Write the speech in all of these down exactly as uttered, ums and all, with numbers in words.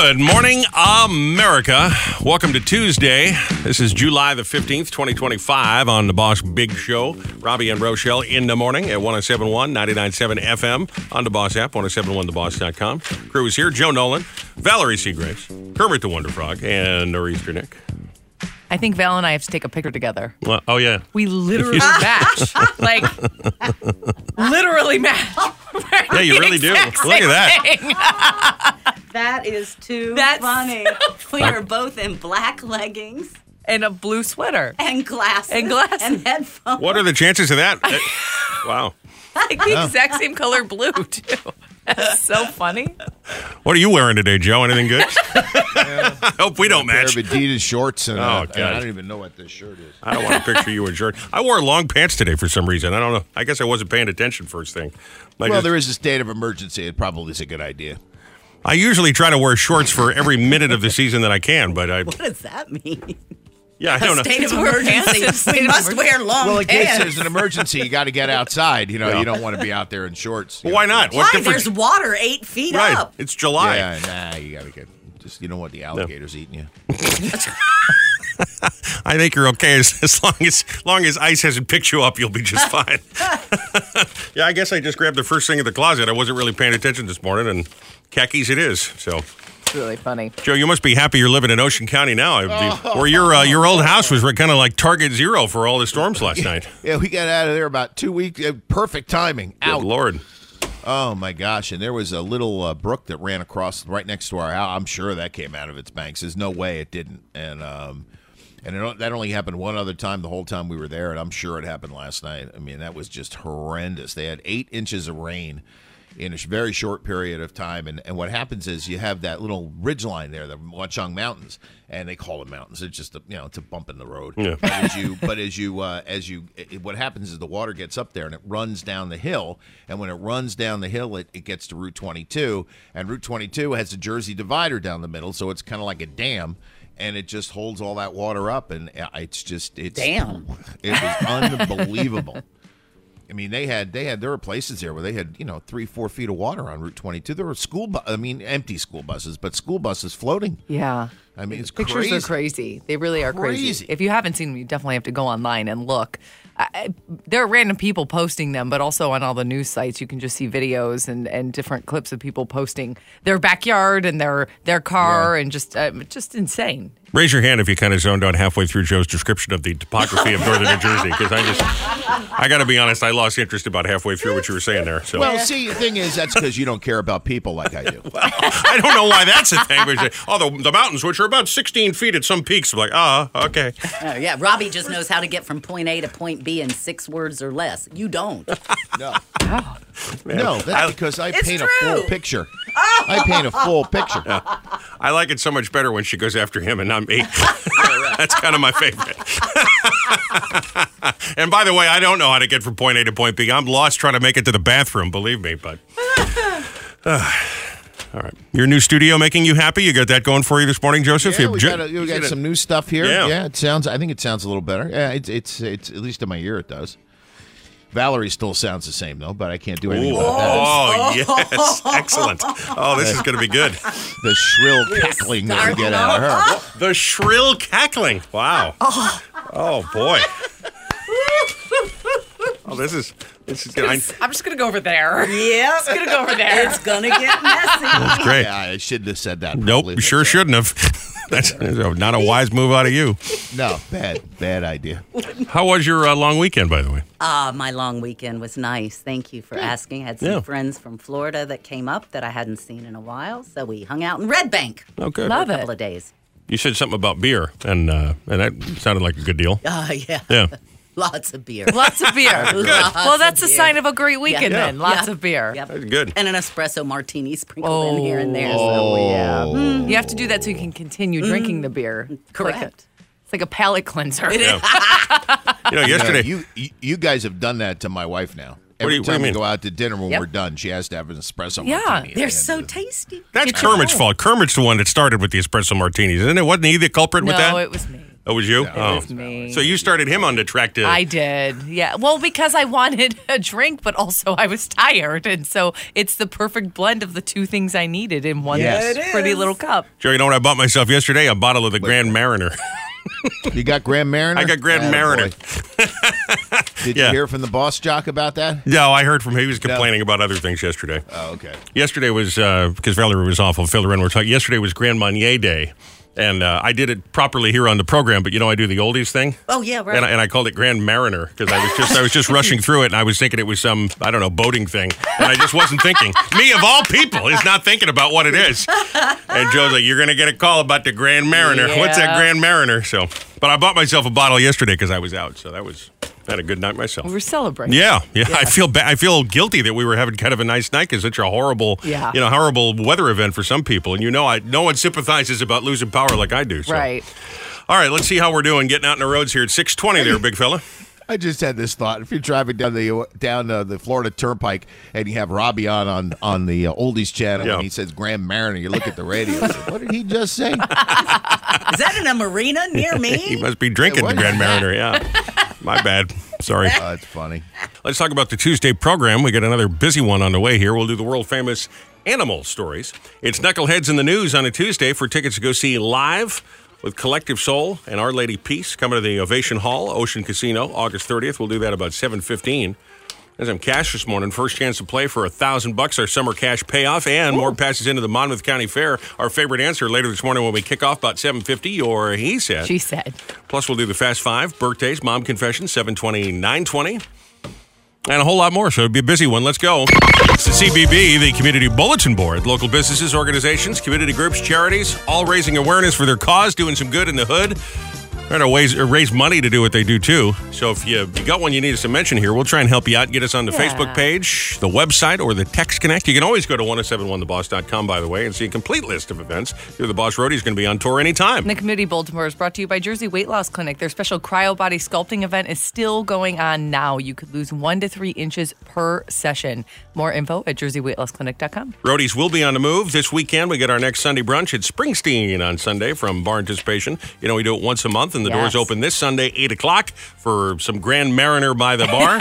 Good morning, America. Welcome to Tuesday. This is July the fifteenth, twenty twenty-five on the Boss Big Show. Robbie and Rochelle in the morning at one oh seven point one, ninety-nine point seven F M on the Boss app, one oh seven point one the boss dot com. Crew is here. Joe Nolan, Valerie Seagraves, Kermit the Wonder Frog, and Nor'easter Nick. I think Val and I have to take a picture together. Well, oh, yeah. We literally match. Like, literally match. Yeah, you really do. Look at that. That is too That's funny. so We are both in black leggings And a blue sweater. and glasses. And glasses. And headphones. What are the chances of that? Wow. Like the exact same color blue, too. That's so funny. What are you wearing today, Joe? Anything good? I hope we don't A pair match. of Adidas shorts, and, Oh, uh, God. and I don't even know what this shirt is. I don't want to picture you in shirt. I wore long pants today for some reason. I don't know. I guess I wasn't paying attention first thing. I Well, just- there is a state of emergency. It probably is a good idea. I usually try to wear shorts for every minute of the season that I can, but I, What does that mean? yeah, I don't know. State of To wear emergency. pants, state We of must emergency. wear long Well, in case pants. there's an emergency, you got to get outside. You know, Yeah. you don't want to be out there in shorts. Well, why not? What Why? difference? There's water eight feet Right. up. It's July. Yeah, nah, you got to get. Just you don't want the alligators eating you. I think you're okay as, as long as long as ice hasn't picked you up, you'll be just fine. Yeah, I guess I just grabbed the first thing in the closet. I wasn't really paying attention this morning, and khakis it is. So, It's really funny. Joe, you must be happy you're living in Ocean County now. It'd be- Where your uh, your old house was kind of like target zero for all the storms last night. Yeah, we got out of there about two weeks. Uh, perfect timing. Out. Good Lord. Oh my gosh! And there was a little uh, brook that ran across right next to our house. I'm sure that came out of its banks. There's no way it didn't. And um, and it, that only happened one other time the whole time we were there, and I'm sure it happened last night. I mean, that was just horrendous. They had eight inches of rain in a sh- very short period of time. And, and what happens is you have that little ridge line there, the Watchung Mountains, and they call it mountains. It's just a, you know, it's a bump in the road. Yeah. But as you, but as you, uh, as you, it, what happens is the water gets up there and it runs down the hill. And when it runs down the hill, it, it gets to Route twenty-two, and Route twenty-two has a Jersey divider down the middle, so it's kind of like a dam. And it just holds all that water up, and it's just it's Damn. It was unbelievable. I mean, they had they had there were places there where they had you know three four feet of water on Route twenty-two. There were school, bu- I mean, empty school buses, but school buses floating. Yeah. I mean, it's Pictures crazy. are crazy. They really are crazy. Crazy. If you haven't seen them, you definitely have to go online and look. I, I- there are random people posting them, but also on all the news sites, you can just see videos and, and different clips of people posting their backyard and their their car, and just uh, just insane. Raise your hand if you kind of zoned out halfway through Joe's description of the topography of northern New Jersey, because I just, I got to be honest, I lost interest about halfway through what you were saying there. So, Well, see, the thing is, that's because you don't care about people like I do. I don't know why that's a thing. But you say, oh, the, the mountains, which are about sixteen feet at some peaks, I'm like, ah, okay. Oh, yeah, Robbie just knows how to get from point A to point B in six words or less. You don't. No, no, that's because I It's paint true. a full picture. I paint a full picture. I like it so much better when she goes after him and not me. That's kind of my favorite. And by the way, I don't know how to get from point A to point B. I'm lost trying to make it to the bathroom, believe me. But uh, all right, your new studio making you happy? You got that going for you this morning, Joseph? Yeah, You we ju- got, a, we you got did some it. new stuff here. Yeah. Yeah. it sounds. I think it sounds a little better. Yeah, it's it's it's at least in my ear it does. Valerie still sounds the same though, but I can't do anything Ooh. about that. Oh, yes. Excellent. Oh, this is going to be good. The shrill cackling that we get out of her. The shrill cackling. Wow. Oh, boy. Oh, this is this is good. I, I'm just gonna go over there. Yep. Just gonna go over there. It's going to get messy. great. Yeah, I shouldn't have said that. Nope, probably. you sure shouldn't have. That's that's not a wise move out of you. No, bad, bad idea. How was your uh, long weekend, by the way? Uh, my long weekend was nice. Thank you for asking. I had some Yeah. friends from Florida that came up that I hadn't seen in a while, so we hung out in Red Bank Oh, good. Love for a it. couple of days. You said something about beer, and uh, and that sounded like a good deal. Oh, yeah. Yeah. Lots of beer. Lots of beer. Lots Well, that's of a beer. sign of a great weekend Yeah. then. Lots Yeah. of beer. Yep. That's good. And an espresso martini sprinkled in here and there. Oh, So. yeah. You have to do that so you can continue drinking the beer. It's Correct. Like a, it's like a palate cleanser. It is. You know, yesterday. You, you you guys have done that to my wife now. What do Every you- what do you time we mean? go out to dinner when Yep. we're done, she has to have an espresso Yeah, martini. at They're the so end of it. tasty. That's Get Kermit's your- fault. Kermit's the one that started with the espresso martinis, isn't it? Wasn't he the culprit with No, that? it was me. Oh, was you? It oh. was me. So you started him on the track to... I did, yeah. Well, because I wanted a drink, but also I was tired. And so it's the perfect blend of the two things I needed in one Yes. It pretty little cup. Joe, you know what I bought myself yesterday? A bottle of the Grand Mariner. You got Grand Mariner? I got Grand Attaboy. Mariner. Did Yeah. you hear from the boss jock about that? No, I heard from him. He was complaining about other things yesterday. Oh, okay. Yesterday was, uh, because Valerie was awful, Phil and we're talking. Yesterday was Grand Marnier Day. And uh, I did it properly here on the program, but you know I do the oldies thing. Oh, yeah, right. And I, and I called it Grand Mariner because I was just I was just rushing through it and I was thinking it was some I don't know boating thing, and I just wasn't thinking. Me of all people is not thinking about what it is. And Joe's like, "You're gonna get a call about the Grand Mariner. What's that Yeah. Grand Mariner?" So, but I bought myself a bottle yesterday because I was out, so that was I had a good night myself. We were celebrating. Yeah, yeah, I feel ba- I feel guilty that we were having kind of a nice night because such a horrible, Yeah. you know, horrible weather event for some people, and you know, I no one sympathizes about losing power like I do. So. Right. All right, let's see how we're doing getting out in the roads here at six twenty. There, big fella. I just had this thought: if you're driving down the down uh, the Florida Turnpike and you have Robbie on on, on the uh, Oldies channel Yeah. and he says Grand Mariner, you look at the radio. And say, what did he just say? Is that in a marina near me? He must be drinking Hey, the what? Grand Mariner. Yeah, my bad. Sorry. Oh, it's funny. Let's talk about the Tuesday program. We got another busy one on the way here. We'll do the world famous animal stories. It's Knuckleheads in the News on a Tuesday for tickets to go see live with Collective Soul and Our Lady Peace coming to the Ovation Hall, Ocean Casino, August thirtieth. We'll do that about seven fifteen. There's some cash this morning. First chance to play for a thousand bucks, our summer cash payoff, and more passes into the Monmouth County Fair. Our favorite answer later this morning when we kick off about seven fifty, or he said. She said. Plus, we'll do the Fast Five, birthdays, mom confession, seven twenty, nine twenty, and a whole lot more. So it'll be a busy one. Let's go. It's the C B B, the Community Bulletin Board. Local businesses, organizations, community groups, charities, all raising awareness for their cause, doing some good in the hood. Trying to raise, raise money to do what they do, too. So if you, you got one you need us to mention here, we'll try and help you out. Get us on the Yeah. Facebook page, the website, or the Text Connect. You can always go to ten seventy-one the boss dot com, by the way, and see a complete list of events. Here, the Boss Roadie is going to be on tour anytime. And the Community Bulletin Board is brought to you by Jersey Weight Loss Clinic. Their special cryo body sculpting event is still going on now. You could lose one to three inches per session. More info at jersey weight loss clinic dot com. Roadies will be on the move this weekend. We get our next Sunday brunch at Springsteen on Sunday from Bar Anticipation. You know, we do it once a month, and the Yes. doors open this Sunday, eight o'clock, for some Grand Mariner by the bar.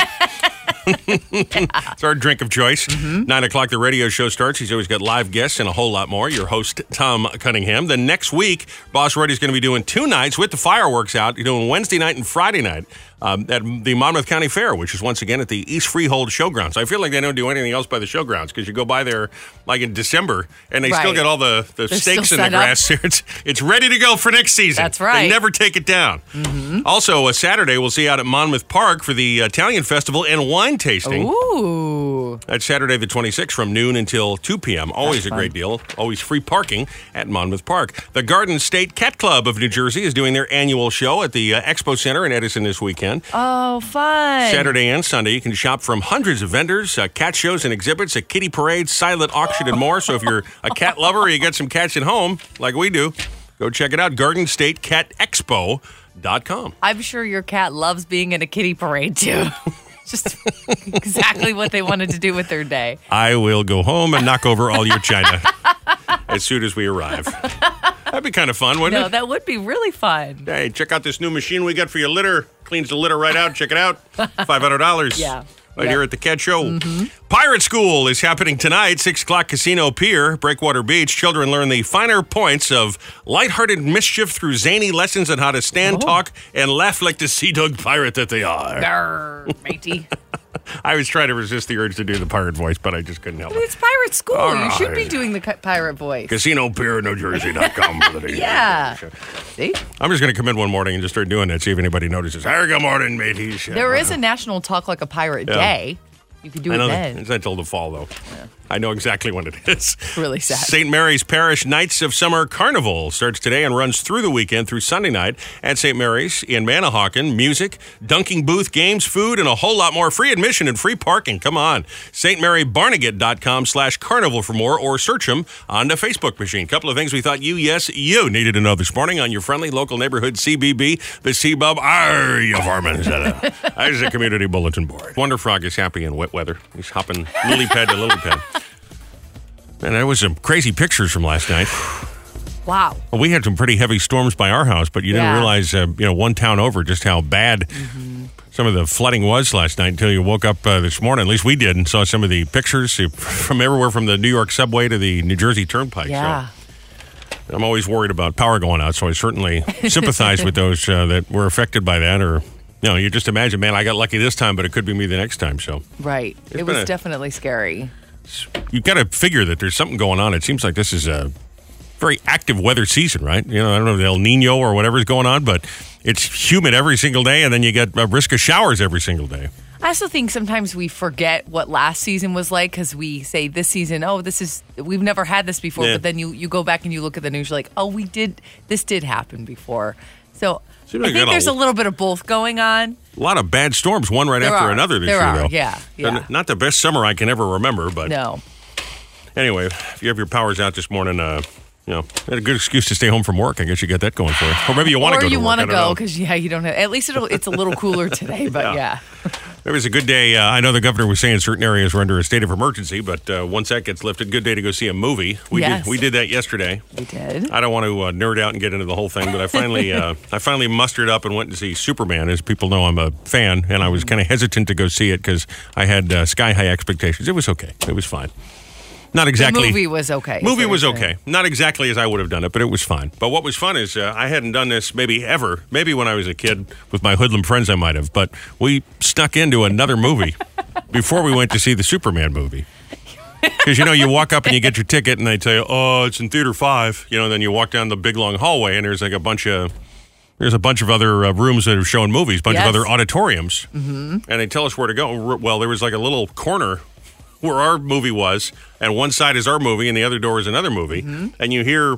It's our drink of choice. Mm-hmm. Nine o'clock, the radio show starts. He's always got live guests and a whole lot more. Your host, Tom Cunningham. Then next week, Boss Roadie's going to be doing two nights with the fireworks out. You're doing Wednesday night and Friday night um, at the Monmouth County Fair, which is once again at the East Freehold Showgrounds. I feel like they don't do anything else by the showgrounds because you go by there like in December and they still Right. get all the, the They're stakes still in the set up. grass. It's, it's ready to go for next season. That's right. They never take it down. Mm-hmm. Also, a Saturday, we'll see you out at Monmouth Park for the Italian Festival and wine tasting. Ooh. That's Saturday the twenty-sixth from noon until two p.m. Always That's a fun. great deal. Always free parking at Monmouth Park. The Garden State Cat Club of New Jersey is doing their annual show at the uh, Expo Center in Edison this weekend. Oh, fun. Saturday and Sunday, you can shop from hundreds of vendors, uh, cat shows and exhibits, a kitty parade, silent auction, and more. So if you're a cat lover or you got some cats at home, like we do, go check it out, garden state cat expo dot com. I'm sure your cat loves being in a kitty parade, too. Just exactly what they wanted to do with their day. I will go home and knock over all your china as soon as we arrive. That'd be kind of fun, wouldn't No, it? that would be really fun. Hey, check out this new machine we got for your litter. Cleans the litter right out. Check it out. five hundred dollars. Yeah. Right Yep. here at the Cat Show. Pirate School is happening tonight, six o'clock Casino Pier, Breakwater Beach. Children learn the finer points of lighthearted mischief through zany lessons on how to stand, Oh. talk, and laugh like the sea dog pirate that they are. Grr, matey. I was trying to resist the urge to do the pirate voice, but I just couldn't help it. It's pirate school. All You should be right. doing the ki- pirate voice. Casino Pier, New Jersey dot com for the day. Yeah. See? I'm just going to come in one morning and just start doing it, see if anybody notices. Hey, good morning, mateys. There is a National Talk Like a Pirate Yeah. Day. You could do I it know then. that, it's not until the fall, though. I know exactly when it is. Really sad. Saint Mary's Parish Nights of Summer Carnival starts today and runs through the weekend through Sunday night at Saint Mary's in Manahawkin. Music, dunking booth, games, food, and a whole lot more. Free admission and free parking. Come on. St Mary Barnegat dot com slash carnival for more, or search them on the Facebook machine. Couple of things we thought you, yes, you needed to know this morning on your friendly local neighborhood C B B, the C-Bub. Are you farming? There's the Community Bulletin Board. Wonder Frog is happy in wet weather. He's hopping lily pad to lily pad. Man, there was some crazy pictures from last night. Wow. Well, we had some pretty heavy storms by our house, but you didn't Yeah. realize, uh, you know, one town over just how bad Mm-hmm. some of the flooding was last night until you woke up uh, this morning. At least we did, and saw some of the pictures from everywhere from the New York subway to the New Jersey Turnpike. Yeah. So I'm always worried about power going out, so I certainly sympathize with those uh, that were affected by that. Or, you know, you just imagine, man, I got lucky this time, but it could be me the next time. So Right. It been was a- definitely scary. you've got to figure that there's something going on. It seems like this is a very active weather season, right? You know, I don't know, the El Nino or whatever's going on, but it's humid every single day, and then you get a risk of showers every single day. I also think sometimes we forget what last season was like because we say this season, oh, this is, we've never had this before. Yeah. But then you, you go back and you look at the news, you're like, oh, we did, this did happen before. So Seems I like think got there's a- a little bit of both going on. A lot of bad storms, one right There after are. another this There year, are, though. yeah, yeah. And not the best summer I can ever remember, but No. anyway, if you have your powers out this morning, uh, you know, had a good excuse to stay home from work. I guess you got that going for you. Or maybe you want to Or go to you work. want I to don't know. go because, yeah, you don't have, at least it'll, it's a little cooler today, but yeah. It was a good day. Uh, I know the governor was saying certain areas were under a state of emergency, but uh, once that gets lifted, good day to go see a movie. We Yes. did. We did that yesterday. We did. I don't want to uh, nerd out and get into the whole thing, but I finally, uh, I finally mustered up and went to see Superman. As people know, I'm a fan, and I was kind of hesitant to go see it because I had uh, sky high expectations. It was okay. It was fine. Not exactly. The movie was okay. is Movie what was you're okay. saying. Not exactly as I would have done it, but it was fine. But what was fun is uh, I hadn't done this maybe ever. Maybe when I was a kid with my hoodlum friends I might have. But we snuck into another movie before we went to see the Superman movie. Because, you know, you walk up and you get your ticket and they tell you, oh, it's in Theater five. You know, then you walk down the big long hallway and there's like a bunch of... There's a bunch of other uh, rooms that are showing movies, a bunch Yes. of other auditoriums. Mm-hmm. And they tell us where to go. Well, there was like a little corner where our movie was, and one side is our movie, and the other door is another movie. Mm-hmm. And you hear,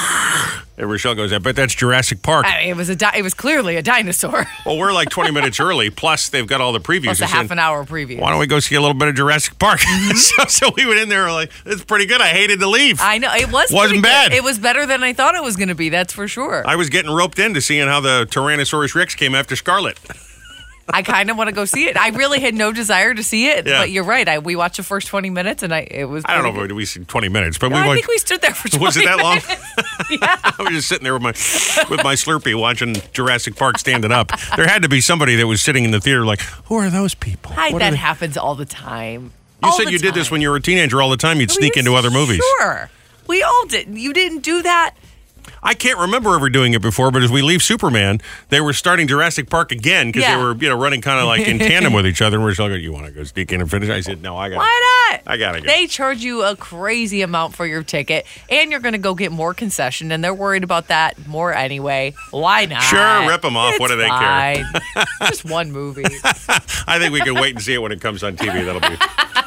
and Rochelle goes, I bet that's Jurassic Park. I mean, it was a di- it was clearly a dinosaur. Well, we're like twenty minutes early, plus they've got all the previews. Plus a They said, half an hour preview. why don't we go see a little bit of Jurassic Park? Mm-hmm. so, so we went in there like, it's pretty good. I hated to leave. I know it was Wasn't pretty bad. Good. It was better than I thought it was going to be. That's for sure. I, I was getting roped into seeing how the Tyrannosaurus Rex came after Scarlet. kind of want to go see it. I really had no desire to see it, Yeah. but you're right. I we watched the first twenty minutes, and I it was. I don't know pretty if we see twenty minutes, but good. we No, I went. think we stood there for twenty Was it that long? minutes. Yeah. I was just sitting there with my with my Slurpee watching Jurassic Park standing up. There had to be somebody that was sitting in the theater like, who are those people? Hi, What are that they-" happens all the time. You All said the you did this time. when you were a teenager all the time. You'd Oh, sneak yes, into other movies. Sure. We all did. You didn't do that? I can't remember ever doing it before, but as we leave Superman, they were starting Jurassic Park again because Yeah. they were, you know, running kind of like in tandem with each other. And we're just like, you want to go sneak in and finish? I said, no, I got. Why not? I gotta go. They charge you a crazy amount for your ticket, and you're going to go get more concession, and they're worried about that more anyway. Why not? Sure, rip 'em off. It's What do they care? fine. Just one movie. I think we can wait and see it when it comes on T V. That'll be.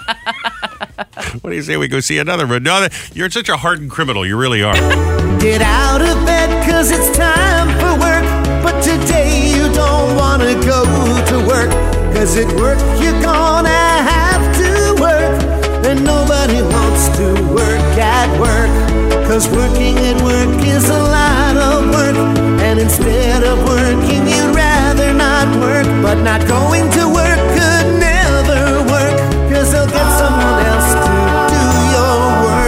What do you say we go see another? But no, that- you're such a hardened criminal. You really are. Get out of bed cause it's time for work. But today you don't wanna go to work. Cause at work you're gonna have to work. And nobody wants to work at work. Cause working at work is a lot of work. And instead of working you'd rather not work. But not going to work could never work. Cause they'll get someone else to do your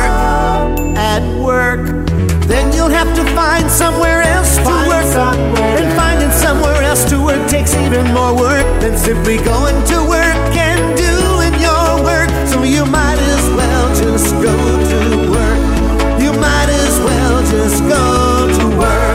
work at work. Then you'll have to find somewhere else to work. And finding somewhere else to work takes even more work than simply going to work and doing your work. So you might as well just go to work. You might as well just go to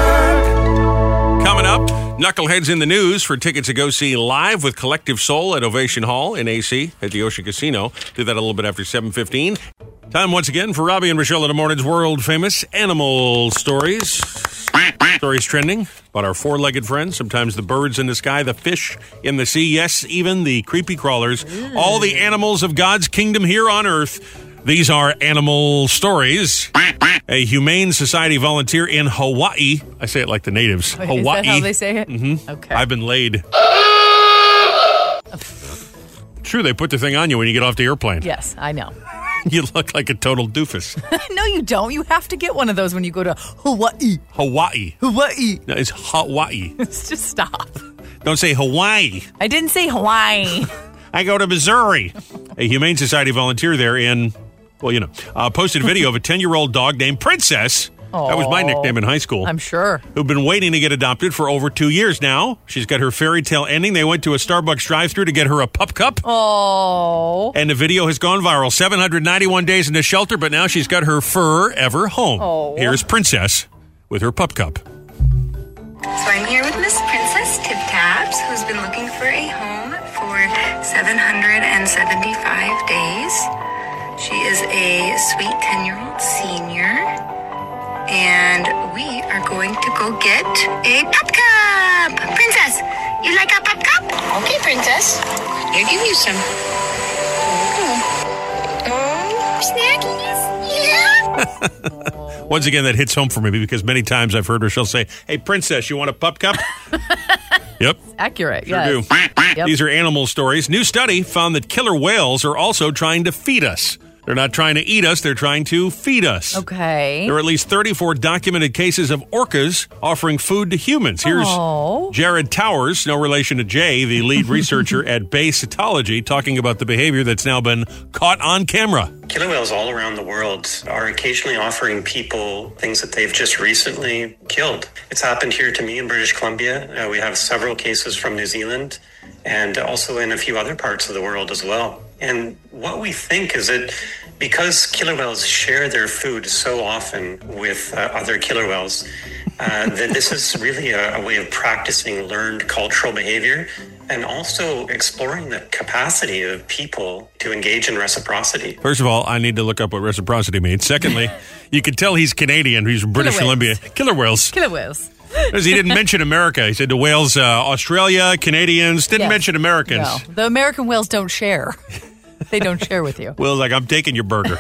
work. Coming up, Knuckleheads in the News for tickets to go see Live with Collective Soul at Ovation Hall in A C at the Ocean Casino. Do that a little bit after seven fifteen. Time once again for Robbie and Rochelle in the morning's world-famous animal stories. Stories trending about our four-legged friends, sometimes the birds in the sky, the fish in the sea, yes, even the creepy crawlers, all the animals of God's kingdom here on earth. These are animal stories. A Humane Society volunteer in Hawaii. I say it like the natives. Wait, Hawaii. Is that how they say it? Mm-hmm. Okay. I've been laid. True, they put the thing on you when you get off the airplane. Yes, I know. You look like a total doofus. No, you don't. You have to get one of those when you go to Hawaii. Hawaii. Hawaii. No, it's Hawaii. Just stop. Don't say Hawaii. I didn't say Hawaii. I go to Missouri. A Humane Society volunteer there in, well, you know, uh, posted a video of a ten-year-old dog named Princess That was my nickname in high school. I'm sure. Who've been waiting to get adopted for over two years now. She's got her fairy tale ending. They went to a Starbucks drive-thru to get her a pup cup. Oh. And the video has gone viral. seven hundred ninety-one days in the shelter, but now she's got her forever home. Oh. Here's Princess with her pup cup. So I'm here with Miss Princess Tip Taps, who's been looking for a home for seven hundred seventy-five days. She is a sweet ten-year-old senior, and we are going to go get a pup cup. Princess, you like a pup cup? Okay, Princess. I'll give you some. Oh, oh snackies. Yeah. Once again, that hits home for me because many times I've heard Rochelle say, hey, Princess, you want a pup cup? Yep. Accurate, Sure yes. do. Yep. These are animal stories. New study found that killer whales are also trying to feed us. They're not trying to eat us, they're trying to feed us. Okay. There are at least thirty-four documented cases of orcas offering food to humans. Here's Oh. Jared Towers, no relation to Jay, the lead researcher at Bay Cytology, talking about the behavior that's now been caught on camera. Killer whales all around the world are occasionally offering people things that they've just recently killed. It's happened here to me in British Columbia. Uh, we have several cases from New Zealand and also in a few other parts of the world as well. And what we think is that because killer whales share their food so often with uh, other killer whales, uh, that this is really a, a way of practicing learned cultural behavior and also exploring the capacity of people to engage in reciprocity. First of all, I need to look up what reciprocity means. Secondly, you can tell he's Canadian. He's from British Killer Columbia. whales. Killer whales. Killer whales. Because he didn't mention America. He said the whales, uh, Australia, Canadians, didn't Yes. mention Americans. No, the American whales don't share. They don't share with you. Will's like, I'm taking your burger.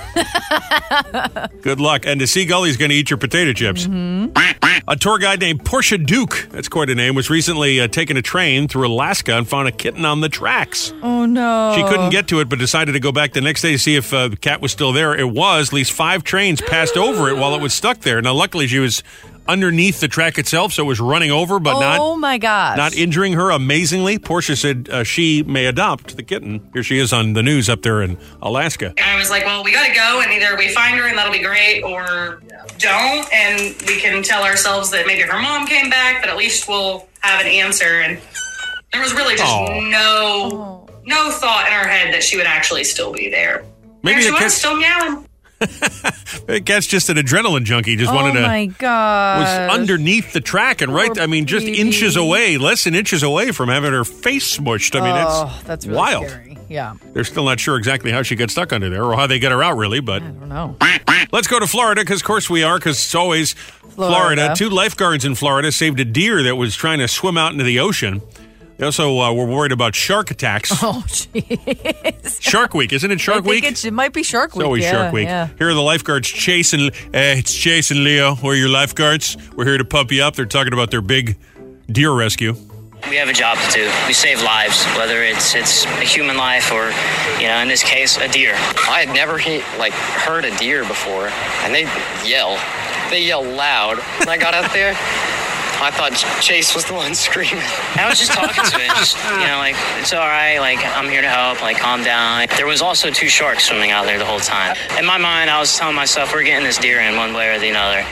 Good luck. And the seagull, he's going to eat your potato chips. Mm-hmm. A tour guide named Portia Duke, that's quite a name, was recently uh, taking a train through Alaska and found a kitten on the tracks. Oh, no. She couldn't get to it, but decided to go back the next day to see if uh, the cat was still there. It was. At least five trains passed over it while it was stuck there. Now, luckily, she was underneath the track itself, so it was running over, but oh, not... Oh, my gosh. Not injuring her, amazingly. Portia said uh, she may adopt the kitten. Here she is on the news up there in Alaska. And I was like, well, we got to go, and either we find her and that'll be great, or don't, and we can tell ourselves that maybe her mom came back, but at least we'll have an answer. And there was really just Aw. no no thought in our head that she would actually still be there. Maybe there she the was, cat's- still meowing. The cat's just an adrenaline junkie. Just Oh, wanted to... my gosh. Was underneath the track and right, Poor I mean, just baby. inches away, less than inches away from having her face smushed. I mean, Oh, it's that's really wild. scary. Yeah. They're still not sure exactly how she got stuck under there or how they get her out, really, but I don't know. let's go to Florida because, of course, we are, because it's always Florida. Florida. Two lifeguards in Florida saved a deer that was trying to swim out into the ocean. They also uh, were worried about shark attacks. Oh, jeez. Shark Week, isn't it Shark I think Week? it's- it might be Shark It's Week. always yeah, Shark Week. Yeah. Here are the lifeguards, Chase and uh, it's Chase and Leo. We're your lifeguards. We're here to pump you up. They're talking about their big deer rescue. We have a job to do. We save lives, whether it's it's a human life or, you know, in this case, a deer. I had never he, like heard a deer before, and they yell. They yell loud. When I got out there, I thought Chase was the one screaming. I was just talking to it, just, you know, like, it's all right, like, I'm here to help, like, calm down. There was also two sharks swimming out there the whole time. In my mind, I was telling myself, we're getting this deer in one way or the other.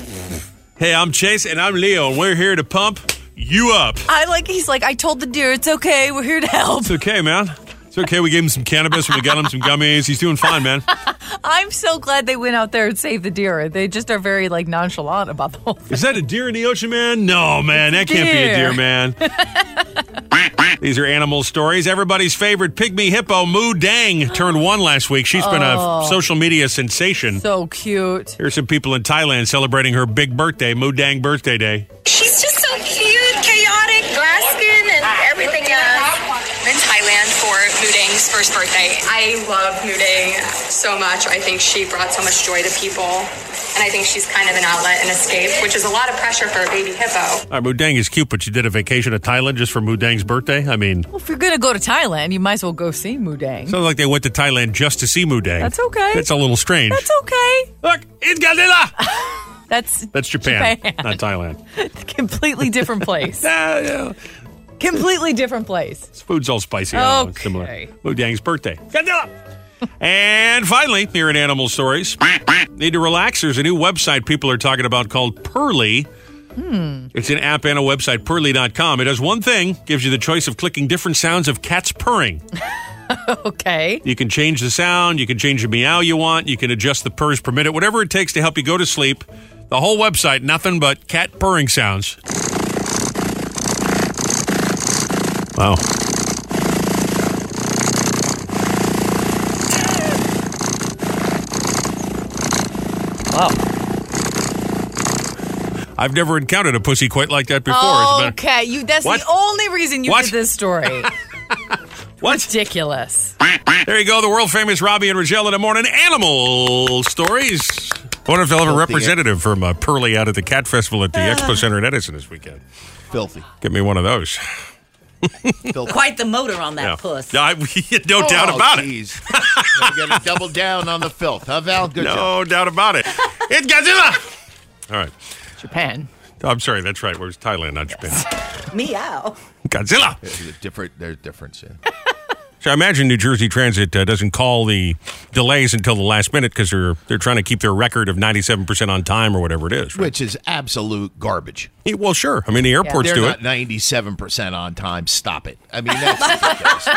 Hey, I'm Chase and I'm Leo, and we're here to pump you up. I like, he's like, I told the deer, it's okay. We're here to help. It's okay, man. It's okay. We gave him some cannabis. We got him some gummies. He's doing fine, man. I'm so glad they went out there and saved the deer. They just are very, like, nonchalant about the whole thing. Is that a deer in the ocean, man? No, man. That can't be a deer. deer, man. These are animal stories. Everybody's favorite pygmy hippo, Moo Dang, turned one last week. She's been a social media sensation. So cute. Here's some people in Thailand celebrating her big birthday, Moo Dang birthday day. She's just so cute, chaotic, glass skin, and everything else. I'm in Thailand for Moodang's first birthday. I love Moodang so much. I think she brought so much joy to people. And I think she's kind of an outlet and escape, which is a lot of pressure for a baby hippo. All right, Moo Dang is cute, but you did a vacation to Thailand just for Moo Dang's birthday? I mean, Well, if you're going to go to Thailand, you might as well go see Moodang. sounds like they went to Thailand just to see Moo Dang. That's okay. That's a little strange. That's okay. Look, it's Godzilla! That's That's Japan, Japan. not Thailand. completely different place. Ah, yeah. Completely different place. This food's all spicy. I don't know, it's Okay. similar. Moo Dang's birthday. Godzilla! And finally, here in Animal Stories, need to relax. There's a new website people are talking about called Purrly. Hmm. It's an app and a website, purrly dot com. It does one thing, gives you the choice of clicking different sounds of cats purring. Okay. You can change the sound, you can change the meow you want, you can adjust the purrs per minute, whatever it takes to help you go to sleep. The whole website, nothing but cat purring sounds. Wow. Wow. I've never encountered a pussy quite like that before. It's been- Okay, you. That's What? the only reason you What? did this story. What? Ridiculous. There you go, the world famous Robbie and Rochelle in the morning animal stories. I wonder if they'll have a Filthy. representative from uh, Purrly out at the Cat Festival at the Expo Center in Edison this weekend. Filthy. Get me one of those. Filthy. Quite the motor on that Yeah. puss. No, I- no doubt about it. geez. We got to double down on the filth. Huh, Val? Good job. No doubt about it. It's Godzilla. All right. Japan. I'm sorry, that's right. Where's Thailand, not Japan? Meow. Godzilla. There's a different, there's a difference. Yeah. So I imagine New Jersey Transit uh, doesn't call the delays until the last minute because they're they're trying to keep their record of ninety-seven percent on time or whatever it is. Right? Which is absolute garbage. Yeah, well, sure. I mean, the airports They're do not it. ninety-seven percent on time. Stop it. I mean, that's ridiculous.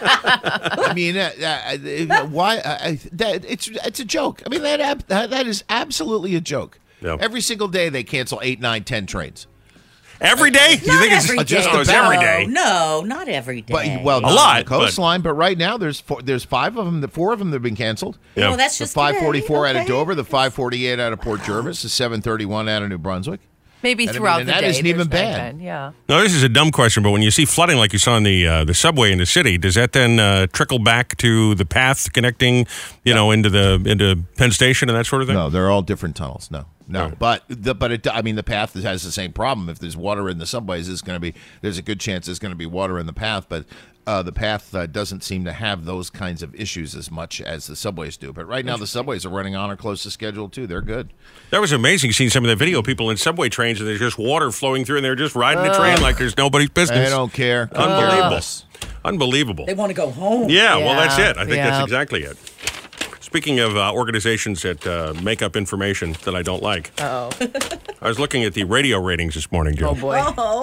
I mean, uh, uh, why? Uh, that it's it's a joke. I mean, that ab- that that is absolutely a joke. Yeah. Every single day they cancel eight, nine, ten trains. Every day? You Not think it's every just day. oh, it's every day? No, not every day. But well, A not lot, on the coastline. But, right now there's four, there's five of them. The four of them that have been canceled. Yeah. Well, that's The just five forty-four today. out of Okay. Dover, the five forty-eight out of Port Jervis, the seven thirty-one out of New Brunswick. Maybe And I mean, throughout and the that day. isn't even there's bad. nine, ten, Yeah. No, this is a dumb question, but when you see flooding like you saw in the uh, the subway in the city, does that then uh, trickle back to the path connecting, you know, into the into Penn Station and that sort of thing? No, they're all different tunnels. No, no, Right. but the, but it, I mean, the path has the same problem. If there's water in the subways, there's going to be there's a good chance there's going to be water in the path. But uh, the path uh, doesn't seem to have those kinds of issues as much as the subways do. But right now, the subways are running on or close to schedule too. They're good. That was amazing seeing some of the video people in subway trains and there's just water flowing through and they're just riding the train like there's nobody's business. They don't care. Unbelievable. Uh, Unbelievable. They want to go home. Yeah, well, that's Yeah, it. I think yeah. that's exactly it. Speaking of uh, organizations that uh, make up information that I don't like, Oh. I was looking at the radio ratings this morning, Joe. Oh boy.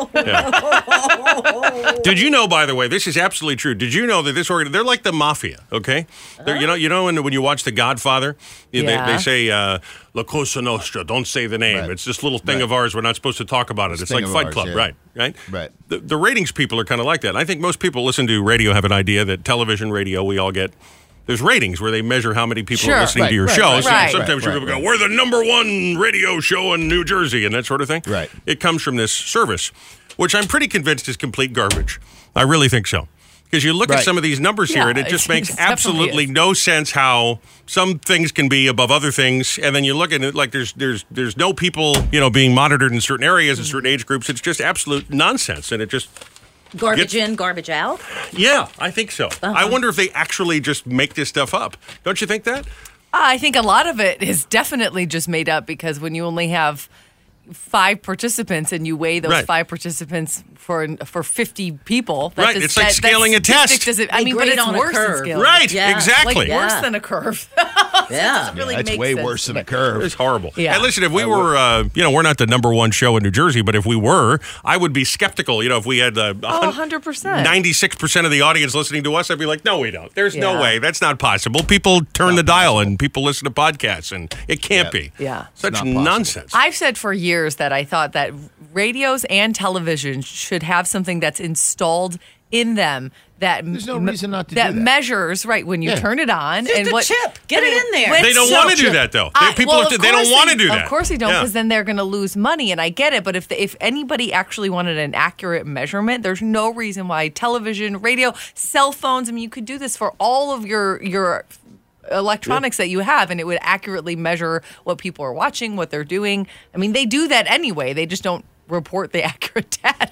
Did you know, by the way, this is absolutely true. Did you know that this organ they're like the mafia, okay? They're, you know, you know when, when you watch The Godfather, you- Yeah. they, they say uh, La Cosa Nostra, don't say the name. Right. It's this little thing Right. of ours. We're not supposed to talk about it. This It's thing like of Fight ours, Club, yeah. right? Right? Right. The, the ratings people are kind of like that. I think most people listen to radio have an idea that television, radio, we all get. There's ratings where they measure how many people Sure. are listening Right, to your right, shows. right, And sometimes right, people right, go, we're the number one radio show in New Jersey and that sort of thing. Right. It comes from this service, which I'm pretty convinced is complete garbage. I really think so. Because you look at Right. some of these numbers here, Yeah, and it just it's- makes it definitely absolutely is. no sense how some things can be above other things. And then you look at it like there's there's there's no people, you know, being monitored in certain areas, in certain age groups. It's just absolute nonsense. And it just Garbage Get- in, garbage out. yeah, I think so. Uh-huh. I wonder if they actually just make this stuff up. Don't you think that? I think a lot of it is definitely just made up because when you only have five participants and you weigh those Right. five participants for for fifty people, that Right, does- it's like that- that scaling a statistic test. doesn't- I They mean, but grade it's on a worse than curve. scaling. Right, Yeah. exactly. Like worse Yeah. than a curve. Yeah. really That's makes way sense worse to than a me. curve. It's horrible. Yeah. Hey, listen, if we were, uh, you know, we're not the number one show in New Jersey, but if we were, I would be skeptical. You know, if we had uh, Oh, one hundred percent. ninety-six percent of the audience listening to us, I'd be like, no, we don't. There's no Yeah. way. That's not possible. People turn the dial and people listen to podcasts, and it can't Yeah. be. Yeah. Such not possible. nonsense. I've said for years that I thought that radios and television should have something that's installed in them that There's no me- reason not to that do that. measures right when you Yeah. turn it on Just and a what chip. Get it in there. when- They don't so- wanna do that, though. They- I- people well, have to- of they don't course wanna do that. Of course they don't, Yeah. because then they're going to lose money. And I get it, but if the, if anybody actually wanted an accurate measurement, there's no reason why television, radio, cell phones. I mean, you could do this for all of your your electronics that you have, and it would accurately measure what people are watching, what they're doing. I mean, they do that anyway. They just don't report the accurate data.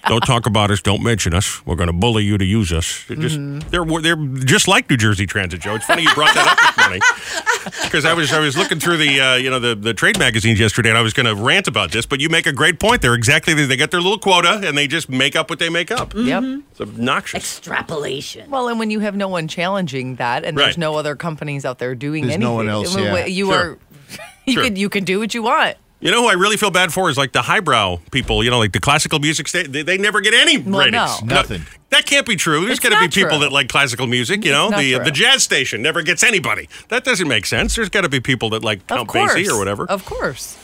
Don't talk about us. Don't mention us. We're going to bully you to use us. They're just, Mm-hmm. they're, they're just like New Jersey Transit, Joe. It's funny you brought that up this morning. Because I was I was looking through the uh, you know the, the trade magazines yesterday, and I was going to rant about this, but you make a great point. They're exactly they get their little quota, and they just make up what they make up. Yep. It's obnoxious. Extrapolation. Well, and when you have no one challenging that, and there's Right. no other companies out there doing There's anything, no one else, I mean, yeah. you Sure. are you Sure. can you can do what you want. You know who I really feel bad for is like the highbrow people. You know, like the classical music state. They, they never get any Well, ratings. no. Nothing. That can't be true. There's It's got to be not people true. that like classical music. You know, not the true. the jazz station never gets anybody. That doesn't make sense. There's got to be people that like Of Count course, Basie or whatever. Of course.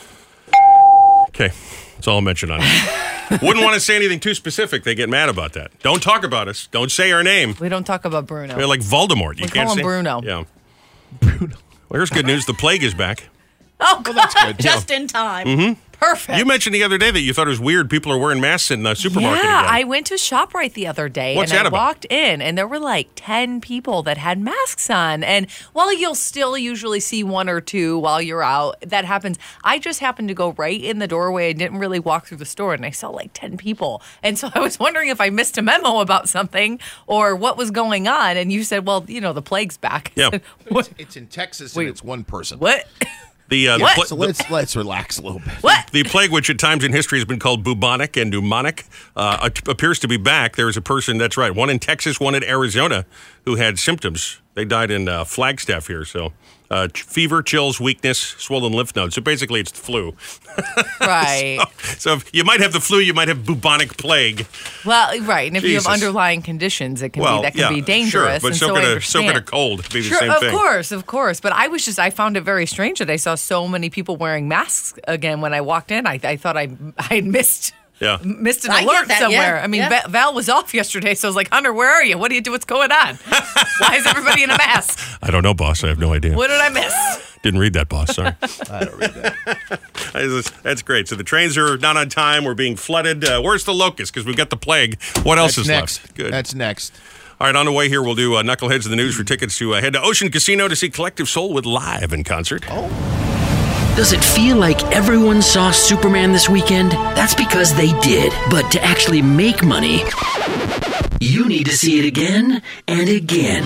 Okay, that's all I'll mention on it. Wouldn't want to say anything too specific. They get mad about that. Don't talk about us. Don't say our name. We don't talk about Bruno. We're like Voldemort. You We can't call him say Bruno. Yeah. Bruno. Well, here's good news. The plague is back. Oh, God. Just in time. Mm-hmm. Perfect. You mentioned the other day that you thought it was weird. People are wearing masks in the supermarket yeah, again. I went to ShopRite the other day What's and that I about? walked in and there were like ten people that had masks on. And while you'll still usually see one or two while you're out, that happens. I just happened to go right in the doorway. I didn't really walk through the store and I saw like ten people. And so I was wondering if I missed a memo about something or what was going on. And you said, well, you know, the plague's back. I Yeah. said, what? It's in Texas Wait. and it's one person. What? The, uh, the What? pla- So let's let's relax a little bit. What? The plague, which at times in history has been called bubonic and pneumonic, uh, ap- appears to be back. There was a person, that's right, one in Texas, one in Arizona, who had symptoms. They died in uh, Flagstaff here. So uh, ch- fever, chills, weakness, swollen lymph nodes. So basically, it's the flu. Right. so, so if you might have the flu, you might have bubonic plague. Well, right. And if you Jesus. have underlying conditions, it can well, be that can yeah, be dangerous. Sure, but and so, so could I a, so could a understand. cold be the Sure, same of thing. course, of course. But I was just, I found it very strange that I saw so many people wearing masks again when I walked in. I, I thought I, I had missed. Yeah. Missed an I get alert that, somewhere. yeah, I mean, yeah. Va- Val was off yesterday, so I was like, Hunter, where are you? What do you do? What's going on? Why is everybody in a mask? I don't know, boss. I have no idea. What did I miss? Didn't read that, boss. Sorry. I don't read that. That's great. So the trains are not on time. We're being flooded. Uh, where's the locust? Because we've got the plague. What else That's is next. left? Good. That's next. All right, on the way here, we'll do uh, Knuckleheads of the News for tickets to uh, head to Ocean Casino to see Collective Soul with live in concert. Oh. Does it feel like everyone saw Superman this weekend? That's because they did. But to actually make money, you need to see it again and again.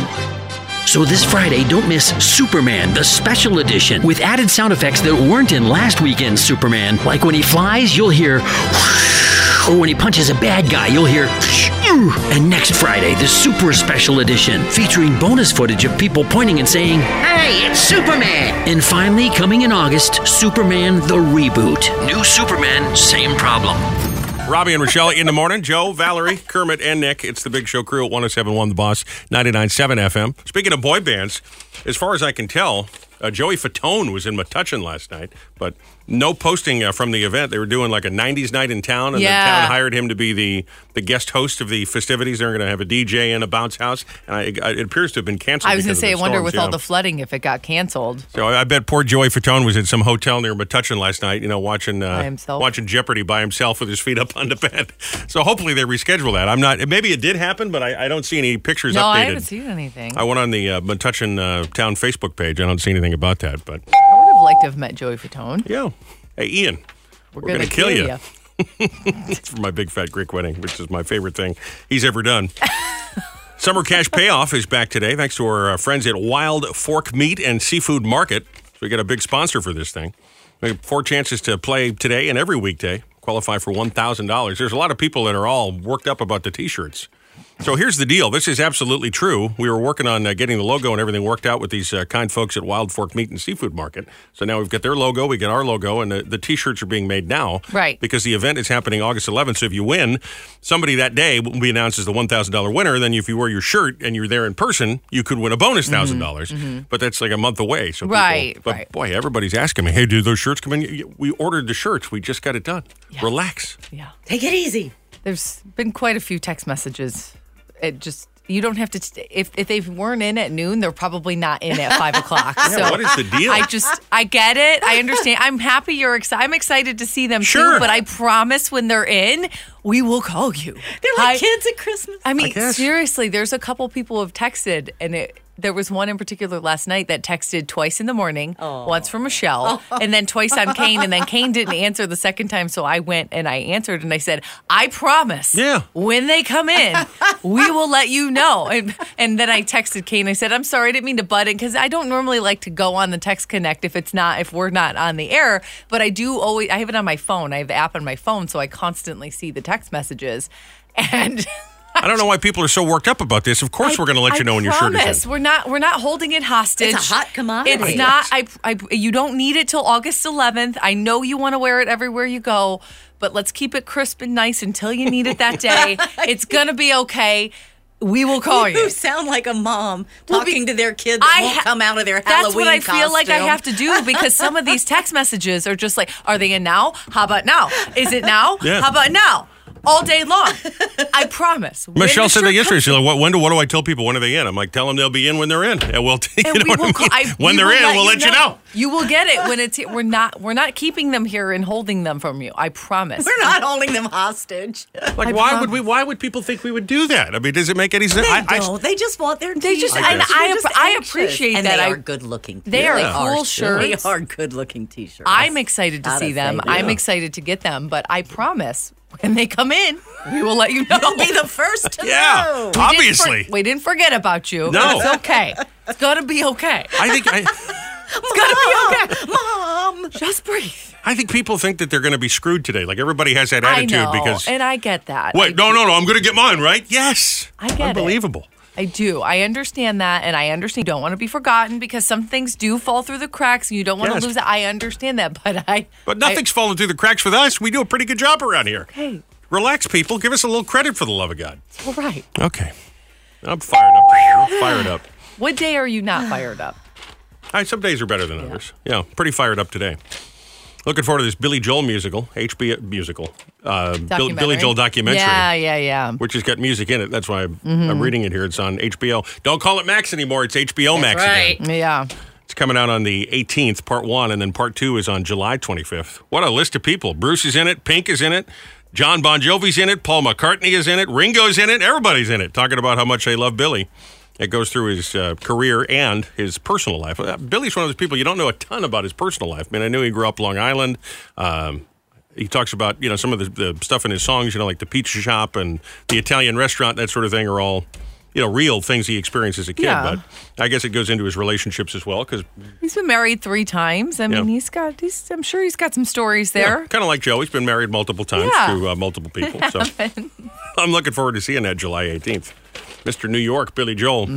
So this Friday, don't miss Superman, the special edition, with added sound effects that weren't in last weekend's Superman. Like when he flies, you'll hear whoosh, or when he punches a bad guy, you'll hear whoosh. And next Friday, the super special edition, featuring bonus footage of people pointing and saying, "Hey, it's Superman!" And finally, coming in August, Superman the Reboot. New Superman, same problem. Robbie and Rochelle in the morning. Joe, Valerie, Kermit, and Nick. It's the Big Show crew at one oh seven point one The Boss, ninety-nine point seven F M. Speaking of boy bands, as far as I can tell, uh, Joey Fatone was in Metuchen last night, but no posting uh, from the event. They were doing like a nineties night in town, and Yeah. the town hired him to be the, the guest host of the festivities. They're going to have a D J and a bounce house, and I, it appears to have been canceled. I was going because to say, I of the wonder storms, with all yeah. the flooding if it got canceled. So I bet poor Joey Fatone was at some hotel near Metuchen last night, you know, watching uh, By himself? watching Jeopardy by himself with his feet up on the bed. So hopefully they reschedule that. I'm not. Maybe it did happen, but I, I don't see any pictures No, updated. I haven't seen anything. I went on the uh, Metuchen uh, town Facebook page. I don't see anything about that, but I would have liked to have met Joey Fatone. yeah. Hey, Ian, We're, we're gonna, gonna kill you. ya. it's for my big fat Greek wedding, which is my favorite thing he's ever done. Summer Cash Payoff is back today, thanks to our uh, friends at Wild Fork Meat and Seafood Market. So we got a big sponsor for this thing. We have four chances to play today and every weekday. Qualify for one thousand dollars. There's a lot of people that are all worked up about the T-shirts. So here's the deal. This is absolutely true. We were working on uh, getting the logo and everything worked out with these uh, kind folks at Wild Fork Meat and Seafood Market. So now we've got their logo, we got our logo, and the, the T-shirts are being made now. Right. Because the event is happening August eleventh. So if you win, somebody that day will be announced as the one thousand dollars winner. Then if you wear your shirt and you're there in person, you could win a bonus one thousand dollars. But that's like a month away. So people- Right, But right. boy, everybody's asking me, hey, do those shirts come in? We ordered the shirts. We just got it done. Relax. Yeah. Take it easy. There's been quite a few text messages. It just, you don't have to, t- if, if they weren't in at noon, they're probably not in at five o'clock. So what is the deal? I just, I get it. I understand. I'm happy you're excited. I'm excited to see them Sure. too, but I promise when they're in, we will call you. They're like I- kids at Christmas. I mean, guess. seriously, there's a couple people who have texted and it, there was one in particular last night that texted twice in the morning, Oh. once from Michelle, and then twice on Kane, and then Kane didn't answer the second time, so I went and I answered, and I said, I promise, Yeah. when they come in, we will let you know. And, and then I texted Kane, I said, I'm sorry, I didn't mean to butt in, because I don't normally like to go on the Text Connect if it's not, if we're not on the air, but I do always, I have it on my phone, I have the app on my phone, so I constantly see the text messages, and... I don't know why people are so worked up about this. Of course, I- we're going to let I you know when your shirt promise. is in. We're not. We're not holding it hostage. It's a hot commodity. It's not. I, I. You don't need it till August eleventh. I know you want to wear it everywhere you go, but let's keep it crisp and nice until you need it that day. It's gonna be okay. We will call you. You sound like a mom Well, talking be- to their kid that I won't ha- come out of their That's Halloween what I feel like I costume. have to do, because some of these text messages are just like, are they in now? How about now? Is it now? Yeah. How about now? All day long. I promise. When Michelle the said shirt that yesterday. comes She's like, what, when do, what do I tell people? When are they in? I'm like, tell them they'll be in when they're in. And we'll, you And know we what I will mean? call- I- when we they're will in, we'll let you know. You will get it when it's here. We're not. We're not keeping them here and holding them from you. I promise. We're not holding them hostage. Like, I why promise. would we? Why would people think we would do that? I mean, does it make any sense? They I, I- don't. They just want their They just- I t-shirts. guess. I- They're just I anxious. appreciate and that. they I- are good looking. They are cool They shirts. are good looking t-shirts. I'm excited to Gotta see them. say, I'm yeah. excited to get them. But I promise, when they come in, we will let you know. You'll be the first to Yeah. know. We didn't Obviously. for- we didn't forget about you. No. It's okay. It's gonna be okay. I think I, It's gonna be okay. Mom. Just breathe. I think people think that they're going to be screwed today. Like everybody has that I attitude know, because. and I get that. Wait, I no, no, no! I'm going to get mine, right? Yes. I get it. Unbelievable. I do. I understand that, and I understand you don't want to be forgotten because some things do fall through the cracks, and you don't want Yes. to lose it. I understand that, but I. But nothing's falling through the cracks with us. We do a pretty good job around here. Hey, Relax, people. Give us a little credit for the love of God. all right. Okay. I'm fired up. I'm fired up. What day are you not fired up? All right, some days are better than others. Yeah, pretty fired up today. Looking forward to this Billy Joel musical, H B O musical, uh, Bill, Billy Documentary? Joel documentary, Yeah, yeah, yeah. which has got music in it. That's why I'm, Mm-hmm. I'm reading it here. It's on H B O. Don't call it Max anymore. It's H B O Max right. again. Yeah. It's coming out on the eighteenth, part one, and then part two is on July twenty-fifth. What a list of people. Bruce is in it. Pink is in it. John Bon Jovi's in it. Paul McCartney is in it. Ringo's in it. Everybody's in it, talking about how much they love Billy. It goes through his uh, career and his personal life. Uh, Billy's one of those people you don't know a ton about his personal life. I mean, I knew he grew up Long Island. Um, he talks about, you know, some of the, the stuff in his songs, you know, like the pizza shop and the Italian restaurant, that sort of thing are all, you know, real things he experienced as a kid. Yeah. But I guess it goes into his relationships as well because He's been married three times. I mean, Yeah. he's got. He's. I'm sure he's got some stories there. kind of like Joe. He's been married multiple times Yeah. to uh, multiple people. So I'm looking forward to seeing that July eighteenth. Mister New York, Billy Joel.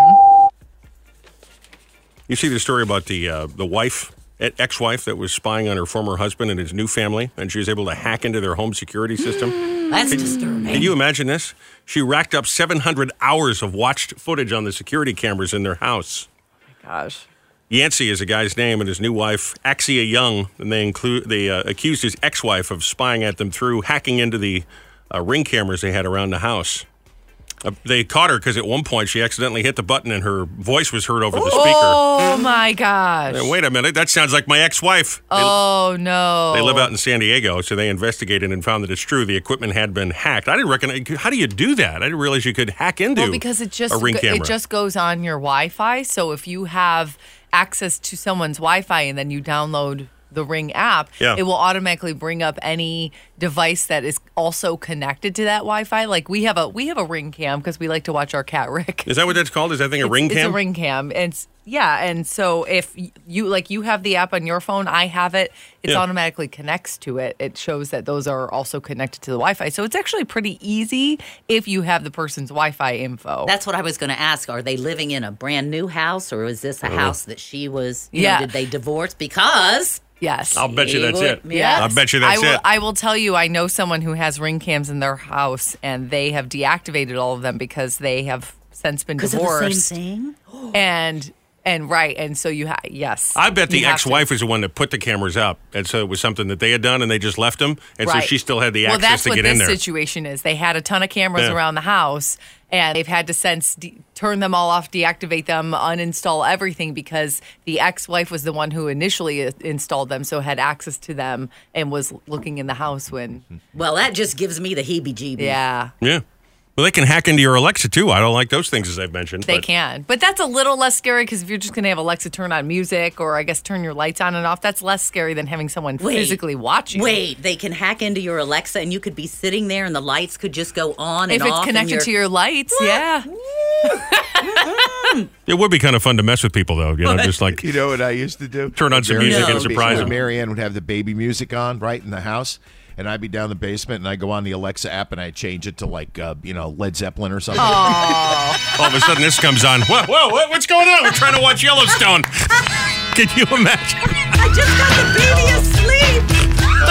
You see the story about the uh, the wife, ex-wife that was spying on her former husband and his new family, and she was able to hack into their home security system. That's disturbing. Can you imagine this? She racked up seven hundred hours of watched footage on the security cameras in their house. Gosh. Yancey is a guy's name, and his new wife, Axia Young, and they include they uh, accused his ex-wife of spying at them through hacking into the uh, Ring cameras they had around the house. Uh, they caught her because at one point she accidentally hit the button and her voice was heard over the speaker. Oh my gosh. Uh, wait a minute, that sounds like my ex-wife. They- Oh no. They live out in San Diego, so they investigated and found that it's true. The equipment had been hacked. I didn't recognize. How do you do that? I didn't realize you could hack into Well, because it just a Ring go- camera. it just goes on your Wi-Fi. So if you have access to someone's Wi-Fi and then you download the Ring app, Yeah. it will automatically bring up any device that is also connected to that Wi-Fi. Like we have a we have a Ring cam because we like to watch our cat Rick. Is that what that's called? Is that thing a Ring It's cam? a Ring cam. And it's, yeah, and so if you like you have the app on your phone, I have it. It Yeah. automatically connects to it. It shows that those are also connected to the Wi-Fi. So it's actually pretty easy if you have the person's Wi-Fi info. That's what I was going to ask. Are they living in a brand new house, or is this a house that she was? You Yeah. know, did they divorce? Because Yes. I'll bet you that's it. Yeah. I bet you that's I will, it. I will tell you, I know someone who has Ring cams in their house, and they have deactivated all of them because they have since been because of divorced. the same thing. And and right, and so you have yes. I bet the you have ex-wife to. is the one that put the cameras up, and so it was something that they had done, and they just left them, and Right. so she still had the well, access that's to what get this in there. situation is. They had a ton of cameras Yeah. around the house, and they've had to since de- turn them all off, deactivate them, uninstall everything because the ex-wife was the one who initially uh, installed them, so had access to them and was looking in the house when. Well, that just gives me the heebie-jeebies. Yeah. Yeah. Well, they can hack into your Alexa, too. I don't like those things, as I've mentioned. They but. can. But that's a little less scary because if you're just going to have Alexa turn on music or, I guess, turn your lights on and off, that's less scary than having someone Wait. physically watch you. Wait, they can hack into your Alexa and you could be sitting there and the lights could just go on and If it's off. connected to your lights, yeah. It would be kind of fun to mess with people, though. You know, just like You know what I used to do? turn on some Mary- music No. and surprise them. Mary Ann would have the baby music on right in the house, and I'd be down in the basement, and I'd go on the Alexa app, and I'd change it to, like, uh, you know, Led Zeppelin or something. Oh. All of a sudden, this comes on. Whoa, whoa, what- what's going on? We're trying to watch Yellowstone. Can you imagine? I just got the baby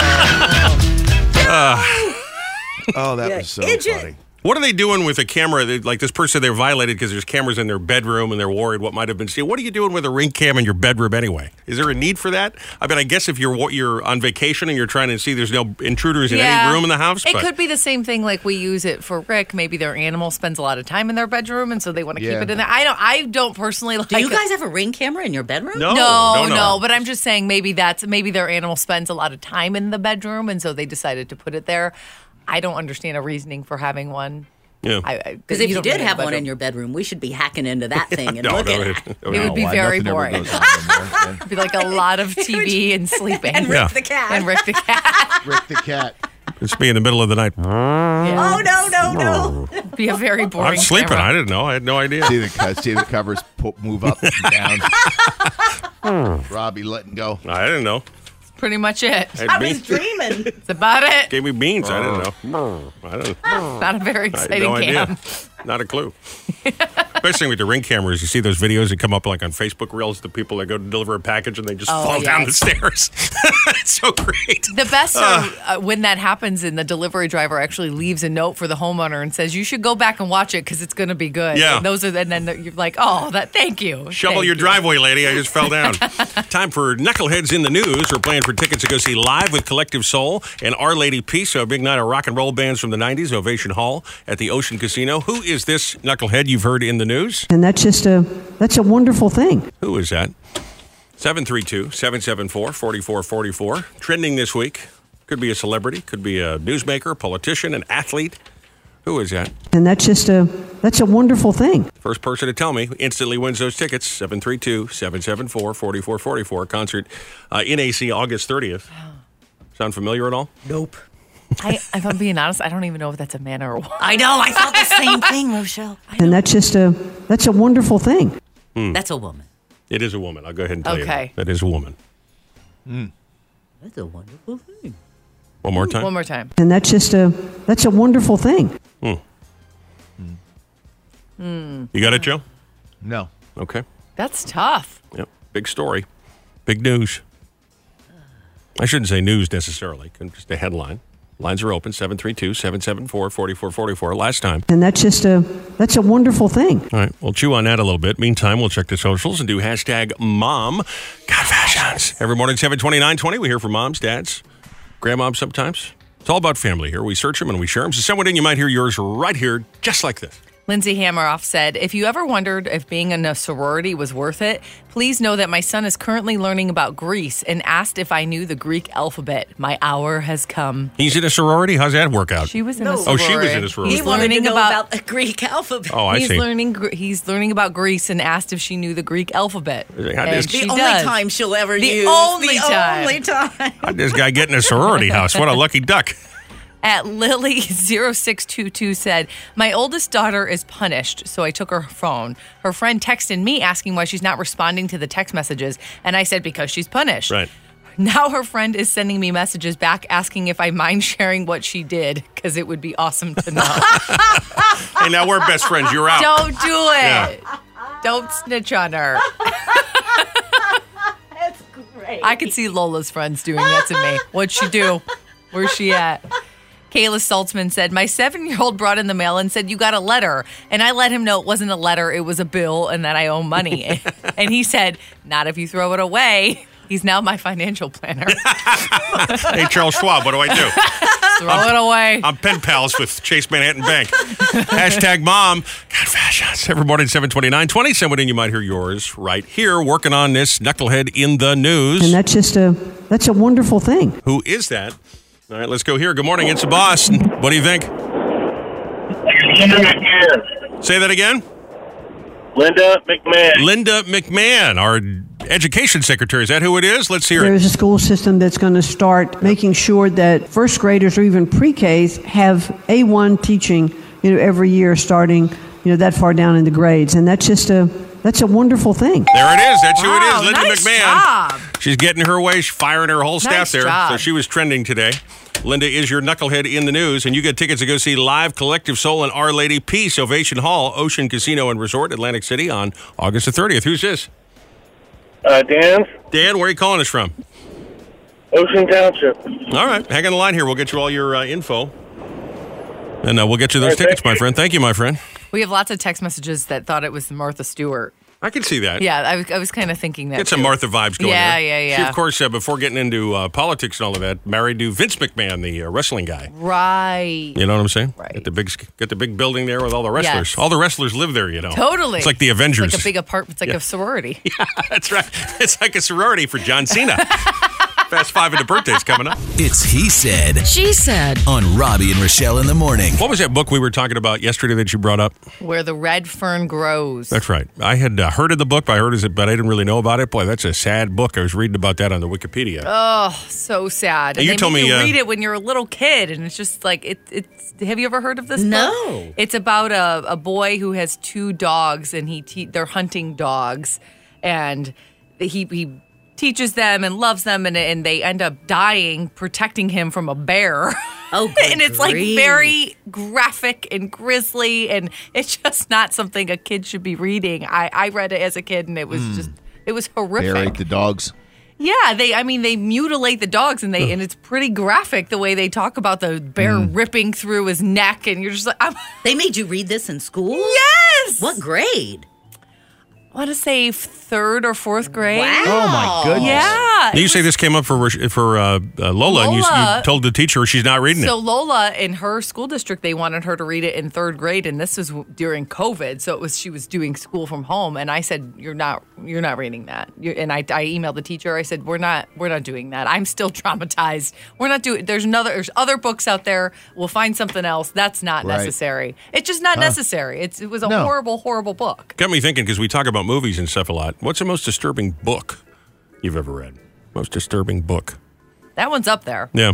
asleep. Uh, Oh, that Yeah, was so Idget. funny. What are they doing with a camera? They- Like this person, they're violated because there's cameras in their bedroom and they're worried what might have been seen. What are you doing with a Ring cam in your bedroom anyway? Is there a need for that? I mean, I guess if you're you're on vacation and you're trying to see there's no intruders in any room in the house. It but could be the same thing like we use it for Rick. Maybe their animal spends a lot of time in their bedroom and so they want to Yeah. keep it in there. I don't I don't personally like Do you it. guys have a Ring camera in your bedroom? No, No, no, no, no. but I'm just saying maybe that's maybe their animal spends a lot of time in the bedroom and so they decided to put it there. I don't understand a reasoning for having one. Yeah. Because if you, don't did need a have one bedroom. in your bedroom, we should be hacking into that thing and No, looking no, at it- it. no, It would no. be why? very Nothing ever boring. goes on in there. Yeah. It'd be like a lot of T V and sleeping. And Rick Yeah. the cat. And Rick the cat. Rick the cat. It's me in the middle of the night. Oh, no, no, no. Be a very boring. I'm sleeping. camera. I didn't know. I had no idea. See the, co- see the covers po- move up and down. Robbie letting go. I didn't know. Pretty much it. I had I beans. was dreaming. That's about it. Gave me beans. I didn't know. I don't. Not a very I had exciting no cam. idea. Not a clue. Best thing with the Ring cameras, you see those videos that come up like on Facebook Reels, the people that go to deliver a package and they just Oh, fall down the yes. stairs. It's so great. The best are uh, when that happens and the delivery driver actually leaves a note for the homeowner and says, you should go back and watch it because it's going to be good. Yeah. And those are, and then you're like, oh, that. Thank you. Shovel Thank your you. driveway, lady. I just fell down. Time for Knuckleheads in the News. We're playing for tickets to go see Live with Collective Soul and Our Lady Peace, so a big night of rock and roll bands from the nineties, Ovation Hall at the Ocean Casino. Who is this Knucklehead you've heard in the news? And that's just a that's a wonderful thing. Who is that? seven three two, seven seven four, four four four four. Trending this week. Could be a celebrity, could be a newsmaker, politician, an athlete. Who is that? And that's just a that's a wonderful thing. First person to tell me instantly wins those tickets. seven three two, seven seven four, four four four four. Concert uh, in A C August thirtieth. Sound familiar at all? Nope. I, if I'm being honest, I don't even know if that's a man or a woman. I know. I thought the same thing, Rochelle. And that's just a that's a wonderful thing. That's a woman. It is a woman. I'll go ahead and tell you. Okay. That is a woman. That's a wonderful thing. One more time. One more time. And that's just a that's a wonderful thing. You got it, Joe? No. Okay. That's tough. Yep. Big story. Big news. I shouldn't say news necessarily. Just a headline. Lines are open. seven three two, seven seven four, four four four four. Last time. And that's just a that's a wonderful thing. All right. We'll chew on that a little bit. Meantime, we'll check the socials and do hashtag mom got fashions. Every morning, seven twenty-nine twenty, we hear from moms, dads, grandmoms sometimes. It's all about family here. We search them and we share them. So send one in. You might hear yours right here, just like this. Lindsay Hammeroff said, if you ever wondered if being in a sorority was worth it, please know that my son is currently learning about Greece and asked if I knew the Greek alphabet. My hour has come. He's in a sorority? How's that work out? She was in No. a sorority. Oh, she was in a sorority. He He's wanted to learning know about, about, the Greek alphabet. Oh, I he's see. learning Gr- he's learning about Greece and asked if she knew the Greek alphabet. How And does- the she only does. time she'll ever The use. only the time. only time. How'd this guy get in a sorority house? What a lucky duck. At Lily zero six two two said, my oldest daughter is punished, so I took her phone. Her friend texted me asking why she's not responding to the text messages, and I said, because she's punished. Right. Now her friend is sending me messages back asking if I mind sharing what she did, because it would be awesome to know. Hey, now we're best friends. You're out. Don't do it. Yeah. Don't snitch on her. That's great. I could see Lola's friends doing that to me. What'd she do? Where's she at? Kayla Saltzman said, my seven-year-old brought in the mail and said, you got a letter. And I let him know it wasn't a letter, it was a bill and that I owe money. And he said, not if you throw it away. He's now my financial planner. Hey, Charles Schwab, what do I do? Throw it away. I'm pen pals with Chase Manhattan Bank. Hashtag mom got fashions. Every morning, seven twenty-nine twenty. Someone in, you might hear yours right here, working on this Knucklehead in the news. And that's just a that's a wonderful thing. Who is that? All right, let's go here. Good morning. It's the boss. What do you think? Linda McMahon. Say that again? Linda McMahon. Linda McMahon, our education secretary. Is that who it is? Let's hear it. There's a school system that's going to start making sure that first graders or even pre-Ks have A one teaching, you know, every year starting, you know, that far down in the grades. And that's just a, that's a wonderful thing. There it is. That's Wow, who it is. Linda nice McMahon. job. She's getting her way. She's firing her whole staff Nice there. job. So she was trending today. Linda is your knucklehead in the news, and you get tickets to go see Live Collective Soul and Our Lady Peace, Ovation Hall, Ocean Casino and Resort, Atlantic City on August the thirtieth. Who's this? Uh, Dan. Dan, where are you calling us from? Ocean Township. All right. Hang on the line here. We'll get you all your uh, info. And uh, we'll get you those All right, tickets, thank my you. friend. Thank you, my friend. We have lots of text messages that thought it was Martha Stewart. I can see that. Yeah, I was, I was kind of thinking that. Get some too. Martha vibes going Yeah, there. yeah, yeah. She, of course, uh, before getting into uh, politics and all of that, married to Vince McMahon, the uh, wrestling guy. Right. You know what I'm saying? Right. Get the big, get the big building there with all the wrestlers. Yes. All the wrestlers live there. You know. Totally. It's like the Avengers. It's like a big apartment. It's like Yeah. a sorority. Yeah, that's right. It's like a sorority for John Cena. Fast five into birthdays coming up. It's He Said She Said on Robbie and Rochelle in the morning. What was that book we were talking about yesterday that you brought up? Where the red fern grows. That's right. I had uh, heard of the book, but I heard it, but I didn't really know about it. Boy, that's a sad book. I was reading about that on the Wikipedia. Oh, so sad. Now, And you they told make me, you uh, read it when you're a little kid, and it's just like it. It's. Have you ever heard of this? No. book? It's about a, a boy who has two dogs, and he te- they're hunting dogs, and he he teaches them and loves them, and and they end up dying protecting him from a bear. Oh, good and it's like grief. very graphic and grisly, and it's just not something a kid should be reading. I I read it as a kid, and it was just it was horrific. Buried the dogs. Yeah, they. I mean, they mutilate the dogs, and they and it's pretty graphic the way they talk about the bear ripping through his neck, and you're just like, I'm, They made you read this in school? yes. What grade? I want to say third or fourth grade. Wow. Oh, my goodness. Yeah. you it say was- this came up for for uh, uh, Lola, and you, Lola- you told the teacher she's not reading So it. Lola, in her school district, they wanted her to read it in third grade, and this was during COVID. So it was she was doing school from home, and I said, "You're not, you're not reading that." you and I, I emailed the teacher. I said, "We're not, we're not doing that. I'm still traumatized. We're not doing. There's another, there's other books out there. We'll find something else. That's not Right. necessary. It's just not necessary. It's it was a No. horrible, horrible book. Got me thinking because we talk about movies and stuff a lot. What's the most disturbing book you've ever read? Most disturbing book. That one's up there. Yeah.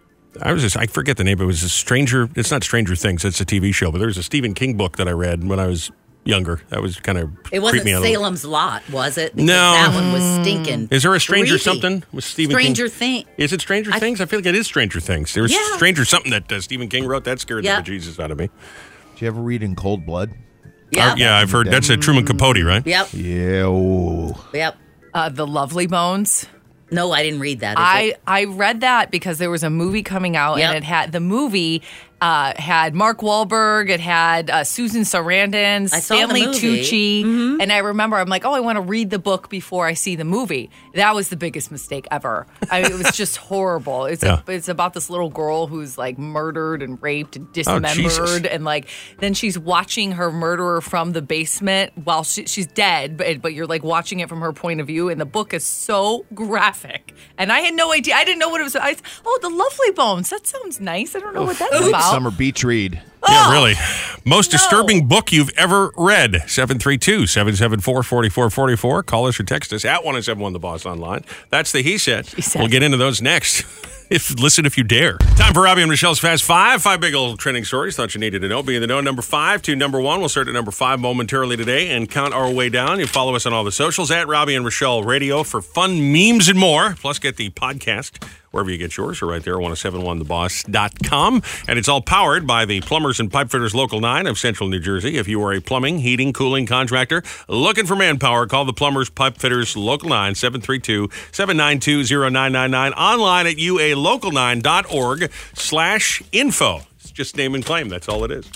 I was just, I forget the name. It was a Stranger, it's not Stranger Things, it's a T V show, but there's a Stephen King book that I read when I was younger. That was kind of It wasn't creeped me out a little. Salem's Lot, was it? Because No. That one was stinking. Is there a Stranger creepy. something with Stephen Stranger King? Thing. Is it Stranger I- Things? I feel like it is Stranger Things. There was Yeah. Stranger something that uh, Stephen King wrote. That scared Yeah. the bejesus out of me. Did you ever read In Cold Blood? Yeah. Uh, yeah, I've heard that's a Truman Capote, right? Yep. Yeah. Ooh. Yep. Uh, the Lovely Bones. No, I didn't read that. Is I, it? I read that because there was a movie coming out, Yep. and it had the movie uh, had Mark Wahlberg, it had uh, Susan Sarandon, I saw the Stanley movie. Tucci, Mhm. and I remember I'm like, oh, I want to read the book before I see the movie. That was the biggest mistake ever. I mean, it was just horrible. It's Yeah. a, it's about this little girl who's like murdered and raped and Oh, dismembered, Jesus. and like then she's watching her murderer from the basement while she, she's dead, but but you're like watching it from her point of view, and the book is so graphic. And I had no idea. I didn't know what it was. I, oh, the Lovely Bones. That sounds nice. I don't know what that's about. Summer beach read. Yeah, really. Most disturbing book you've ever read. seven three two, seven seven four, four four four four. Call us or text us at one oh seven one The Boss online. That's the He Said. Said. We'll get into those next. If Listen if you dare. Time for Robbie and Michelle's Fast Five. Five big old trending stories. Thought you needed to know. Be in the know. Number five to number one. We'll start at number five momentarily today and count our way down. You follow us on all the socials at Robbie and Rochelle Radio for fun memes and more. Plus, get the podcast wherever you get yours, or right there, ten seventy-one the boss dot com. And it's all powered by the Plumbers and Pipefitters Local nine of Central New Jersey. If you are a plumbing, heating, cooling contractor looking for manpower, call the Plumbers Pipefitters Local nine, seven three two, seven nine two, zero nine nine nine. Online at u a local nine dot org slash info. It's just name and claim. That's all it is.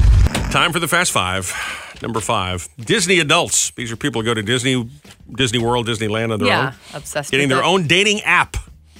Time for the Fast Five. Number five, Disney adults. These are people who go to Disney, Disney World, Disneyland on their Yeah, own. obsessed Getting with their it. own dating app.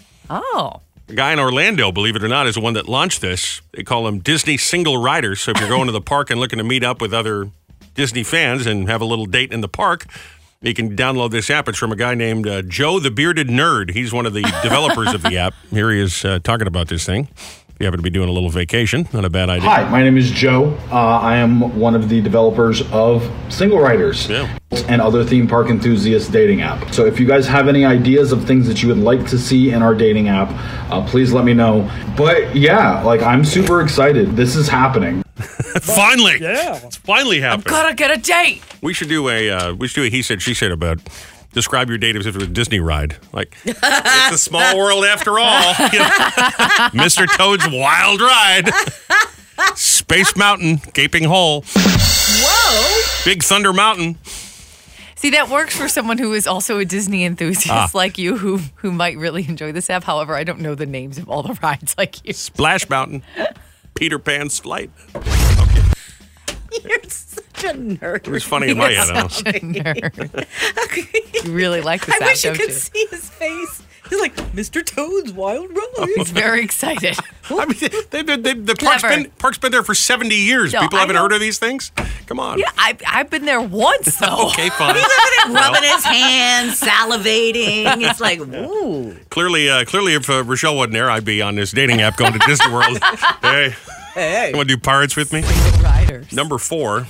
Oh. A guy in Orlando, believe it or not, is the one that launched this. They call them Disney Single Riders. So if you're going to the park and looking to meet up with other Disney fans and have a little date in the park, you can download this app. It's from a guy named uh, Joe the Bearded Nerd. He's one of the developers of the app. Here he is uh, talking about this thing. you happen to be doing a little vacation, not a bad idea. Hi, my name is Joe. Uh, I am one of the developers of Single Riders yeah. and other theme park enthusiast dating app. So if you guys have any ideas of things that you would like to see in our dating app, uh, please let me know. But yeah, like I'm super excited. This is happening. Finally, yeah, it's finally happening. I'm gonna get a date. We should do a uh, we should do a he said she said about. Describe your date as if it was a Disney ride. Like, it's a small world after all. You know? Mister Toad's Wild Ride. Space Mountain, Gaping Hole. Whoa. Big Thunder Mountain. See, that works for someone who is also a Disney enthusiast Ah. like you who, who might really enjoy this app. However, I don't know the names of all the rides like you. Splash Mountain. Peter Pan's Flight. You're such a nerd. It was funny in my head. I don't know. Such a nerd. You really like this I app, wish you don't could you? see his face. He's like, Mister Toad's Wild Ride. He's very excited. I mean, they, they, they, the park's Clever. been, park's been there for seventy years. No, People I haven't know. heard of these things? Come on. Yeah, I, I've been there once, though. Okay, fine. He's over there rubbing his hands, salivating. It's like, ooh. Clearly, uh, clearly, if uh, Rochelle wasn't there, I'd be on this dating app going to Disney World. Hey, Hey. you want to do Pirates with me? Riders. Number four.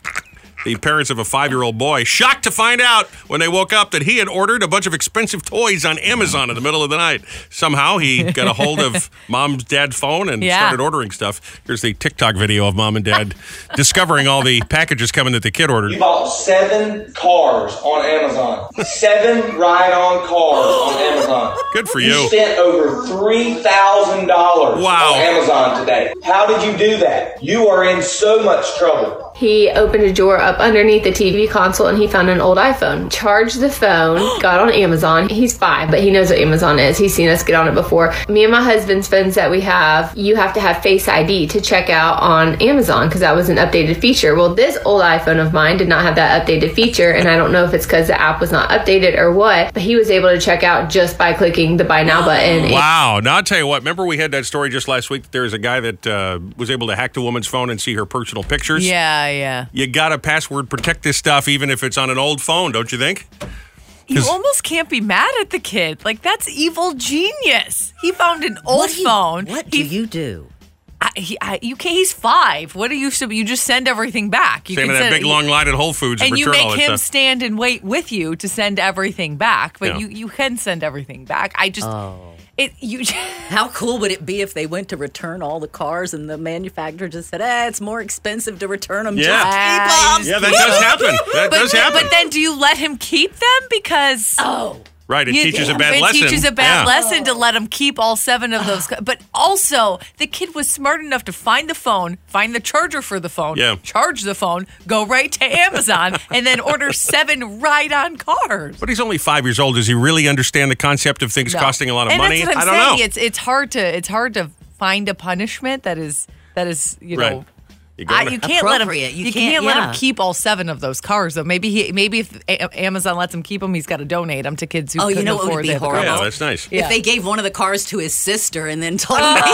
The parents of a five-year-old boy shocked to find out when they woke up that he had ordered a bunch of expensive toys on Amazon in the middle of the night. Somehow he got a hold of mom's dad's phone and Yeah. started ordering stuff. Here's the TikTok video of mom and dad discovering all the packages coming that the kid ordered. You bought seven cars on Amazon. Seven ride-on cars on Amazon. Good for You you. spent over three thousand dollars Wow. on Amazon today. How did you do that? You are in so much trouble. He opened a drawer up underneath the T V console and he found an old iPhone. Charged the phone, got on Amazon. He's five, but he knows what Amazon is. He's seen us get on it before. Me and my husband's phones that we have, you have to have Face I D to check out on Amazon because that was an updated feature. Well, this old iPhone of mine did not have that updated feature, and I don't know if it's because the app was not updated or what, but he was able to check out just by clicking the Buy Now button. Wow. Now, I'll tell you what. Remember we had that story just last week that there was a guy that uh, was able to hack the woman's phone and see her personal pictures? Yeah, yeah. You got to password protect this stuff even if it's on an old phone, don't you think? You almost can't be mad at the kid. Like, that's evil genius. He found an old What do you- phone. What do you do? I, he, I, you can't, he's five. What do you You just send everything back. You Stand in can that send- big long line at Whole Foods and, and you return make all that him stuff. stand and wait with you to send everything back, but Yeah. you, you can send everything back. I just it you. How cool would it be if they went to return all the cars and the manufacturer just said, eh, it's more expensive to return them. Yeah. Just keep 'em." Yeah, that does happen. That but, does then- happen. But then, do you let him keep them? Because oh. Right, it You- teaches a bad it lesson. teaches a bad Yeah. lesson to let him keep all seven of those. But also, the kid was smart enough to find the phone, find the charger for the phone, Yeah. charge the phone, go right to Amazon, and then order seven ride-on cars. But he's only five years old. Does he really understand the concept of things No. costing a lot of and money? That's what I'm I don't saying. know. It's it's hard to it's hard to find a punishment that is that is you Right. know. You I, gotta- you can't let him. Appropriate. You You, can't- can't, let yeah. him keep all seven of those cars, though. Maybe he, maybe if A- Amazon lets him keep them, he's got to donate them to kids who Oh, you couldn't know what would afford be the other horrible? cars. Yeah, that's nice. If they gave one of the cars to his sister and then told him Yeah,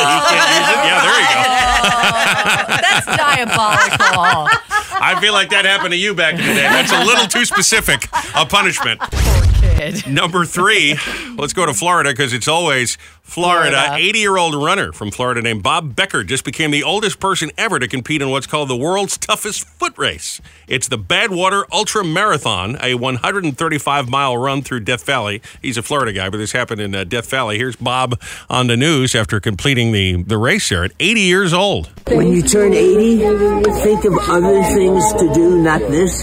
there you go. That's diabolical. I feel like that happened to you back in the day. That's a little too specific a punishment. Kid. Number three, let's go to Florida because it's always Florida. Florida. eighty-year-old runner from Florida named Bob Becker just became the oldest person ever to compete in what's called the world's toughest foot race. It's the Badwater Ultra Marathon, a one hundred thirty-five mile run through Death Valley. He's a Florida guy, but this happened in uh, Death Valley. Here's Bob on the news after completing the, the race there at eighty years old. When you turn eighty, think of other things to do, not this.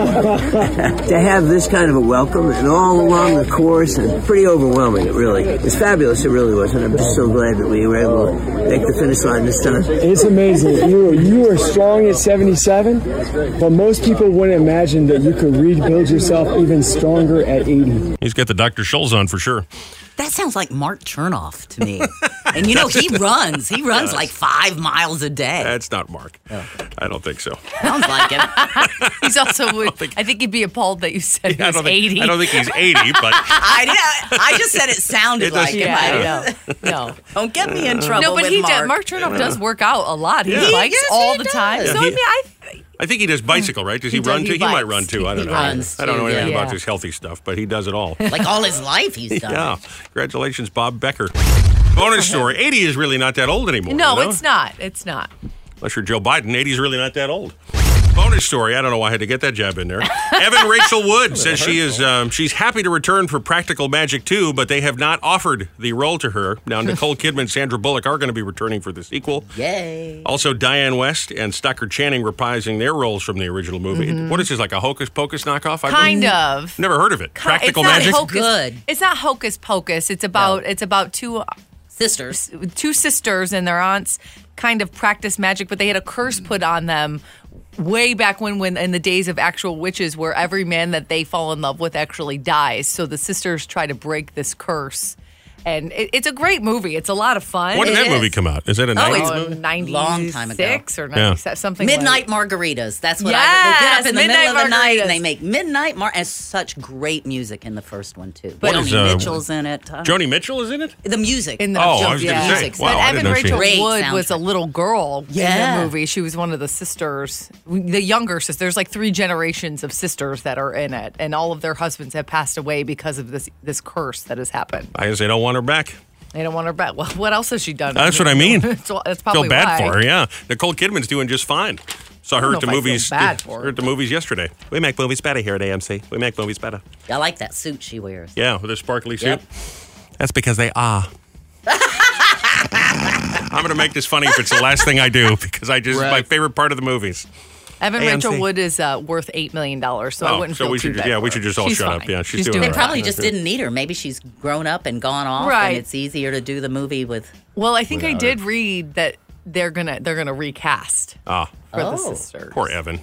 To have this kind of a welcome and all along the course, and pretty overwhelming, it really. It's fabulous, it really was, and I'm just so glad that we were able to make the finish line this time. It's amazing. You were, you were strong at seventy-seven, but most people wouldn't imagine that you could rebuild yourself even stronger at eighty. He's got the Doctor Scholl's on for sure. That sounds like Mark Chernoff to me. And you know, he runs. He runs like five miles a day. That's not Mark. I don't think so. Sounds like it. He's also. I think, I think he'd be appalled that you said he I was don't think, eighty. I don't think he's eighty, but I did. I just said it sounded It does- like him. Yeah, I I know. No. Don't get me in trouble. No, but with he Mark. does. Mark Chernoff does work out a lot. He Yeah. bikes Yes, all he the does. time. Yeah, so he- I mean, I. I think he does bicycle, right? Does he, He does- run he too? He might bikes. run too. I He don't know. runs I don't know too, anything yeah. about this healthy stuff, but he does it all. Like all his life he's done. Yeah. Congratulations, Bob Becker. Bonus story. eighty is really not that old anymore. No, you know? it's not. It's not. Unless you're Joe Biden, eighty is really not that old. Bonus story. I don't know why I had to get that jab in there. Evan Rachel Wood says she is um, she's happy to return for Practical Magic two, but they have not offered the role to her. Now, Nicole Kidman and Sandra Bullock are going to be returning for the sequel. Yay. Also, Diane West and Stockard Channing reprising their roles from the original movie. Mhm. What is this, like a Hocus Pocus knockoff? I've Kind never- of. Never heard of it. Practical it's not Magic? Hocus, Good. It's not Hocus Pocus. It's about it's about two sisters, two sisters, and their aunts kind of practice magic, but they had a curse put on them way back when, when in the days of actual witches, where every man that they fall in love with actually dies. So the sisters try to break this curse. And it, it's a great movie. It's a lot of fun. When did It that is. movie come out? Is that a Oh, nineties it's movie? ninety-six long time ago. or ninety-seven, something Midnight like margaritas. That's what Yes, I they get up in the Midnight middle of the night and Margaritas. they make midnight mar and such great music in the first one too. What Joni is, uh, Mitchell's in it. Uh, Joni Mitchell is in it? The music. In the Oh, I was gonna say, music. wow, But I Evan didn't know she- Rachel Great Wood was a soundtrack. little girl in Yeah. the movie. She was one of the sisters, the younger sisters. There's like three generations of sisters that are in it, and all of their husbands have passed away because of this this curse that has happened. I guess they don't want her back. They don't want her back. Well, what else has she done? That's what I mean. It's, it's probably Feel bad why. for her, yeah. Nicole Kidman's doing just fine. Saw I her don't at the know if I feel movies. bad for her. her at the movies yesterday. We make movies better here at A M C. We make movies better. I like that suit she wears. Yeah, with a sparkly suit. Yep. That's because they are. I'm going to make this funny if it's the last thing I do because I just it's my favorite part of the movies. Evan A M C. Rachel Wood is uh, worth eight million dollars, so I Oh, wouldn't so feel we too should, bad yeah, for we her. should just all She's shut fine. up. Yeah, she's, doing They all probably right. just didn't need her. Maybe she's grown up and gone off, Right. and it's easier to do the movie with. Well, I think I Without did read that they're gonna they're gonna recast Ah, for the Oh. sisters. poor Evan.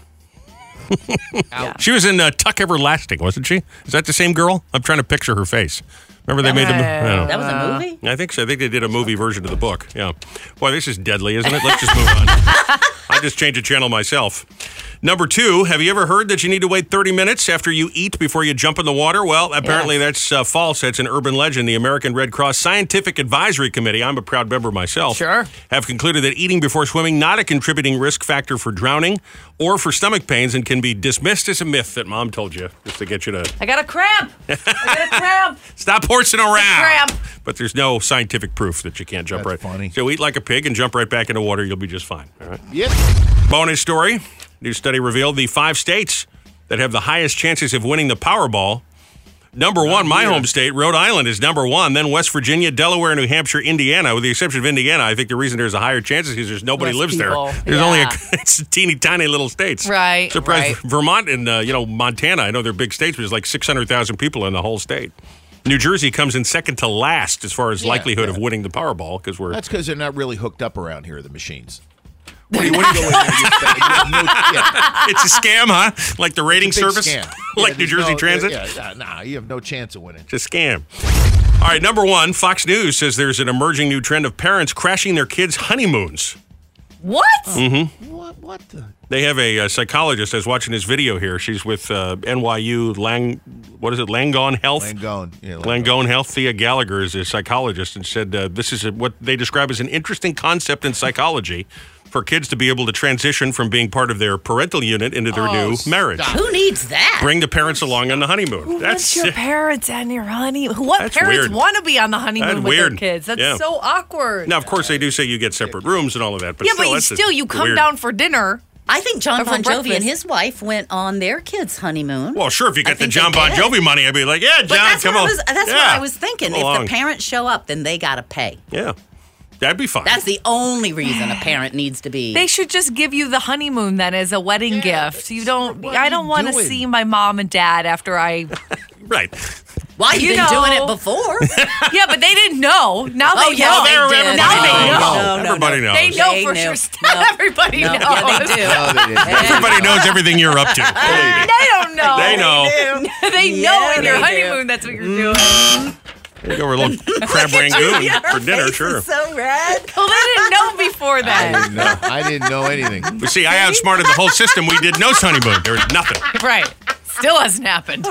She was in uh, Tuck Everlasting, wasn't she? Is that the same girl? I'm trying to picture her face. Remember they made the movie? That was a movie? I think so. I think they did a movie version of the book. Yeah. Boy, this is deadly, isn't it? Let's just move on. I just changed the channel myself. Number two, have you ever heard that you need to wait thirty minutes after you eat before you jump in the water? Well, apparently that's uh, false. That's an urban legend. The American Red Cross Scientific Advisory Committee, I'm a proud member myself, sure, have concluded that eating before swimming not a contributing risk factor for drowning or for stomach pains and can be dismissed as a myth that mom told you just to get you to I got a cramp. I got a cramp. stop horsing around. Cramp. But there's no scientific proof that you can't jump That's right. funny. So eat like a pig and jump right back into water. You'll be just fine. All right. Yep. Bonus story. New study revealed the five states that have the highest chances of winning the Powerball. Number one, my home state, Rhode Island, is number one. Then West Virginia, Delaware, New Hampshire, Indiana. With the exception of Indiana, I think the reason there's a higher chance is because there's nobody Less lives people. there. There's only a, Yeah. it's a teeny tiny little states. Right, Surprised right. Vermont and uh, you know Montana. I know they're big states, but there's like six hundred thousand people in the whole state. New Jersey comes in second to last as far as Yeah, likelihood yeah. of winning the Powerball because we're That's because they're not really hooked up around here, the machines. What do you, what do you go in there? You spend- you have no- yeah. it's a scam, huh? Like the rating It's a big service, scam. like Yeah, New there's Jersey no- Transit. Yeah, yeah, nah, you have no chance of winning. It's a scam. All right, number one, Fox News says there's an emerging new trend of parents crashing their kids' honeymoons. What? Mm-hmm. What? What the? They have a, uh psychologist. I was watching this video here. She's with uh, N Y U Lang. What is it? Langone Health. Langone. Yeah, Langone Health. Thea Gallagher is a psychologist and said uh, this is a, what they describe as an interesting concept in psychology for kids to be able to transition from being part of their parental unit into their Oh, new marriage. Who needs that? Bring the parents along on the honeymoon. That's your parents and your honeymoon. What That's parents weird. want to be on the honeymoon That's with weird. their kids? That's Yeah. so awkward. Now, of course, they do say you get separate rooms and all of that, but yeah, still, but that's still, you come weird. down for dinner. I think John Or for Bon Jovi breakfast. and his wife went on their kids' honeymoon. Well, sure, if you I get the think John they Bon did. Jovi money, I'd be like, yeah, John, But that's come what on. I was, that's yeah. what I was thinking. Come If along. the parents show up, then they got to pay. Yeah, that'd be fine. That's the only reason a parent needs to be. They should just give you the honeymoon then as a wedding gift. You don't. I don't want to doing? see my mom and dad after I. right. Why you You been know. doing it before? yeah, but they didn't know. Now Oh, they yeah, know. they They're- did. everybody Now they knows. know. No, no, Everybody no. knows. They know They for knew. sure. No. Everybody No, knows. yeah, they do. No, they didn't. Everybody knows everything you're up to. Believe me. They don't know. They know. they Yeah, know in your they do. honeymoon that's what you're doing. You go over a little crab rangoon for dinner, sure. So red. Well, they didn't know before I then. didn't know. I didn't know anything. But see, I outsmarted the whole system. We did no honeymoon. There was nothing. Right. Still hasn't happened.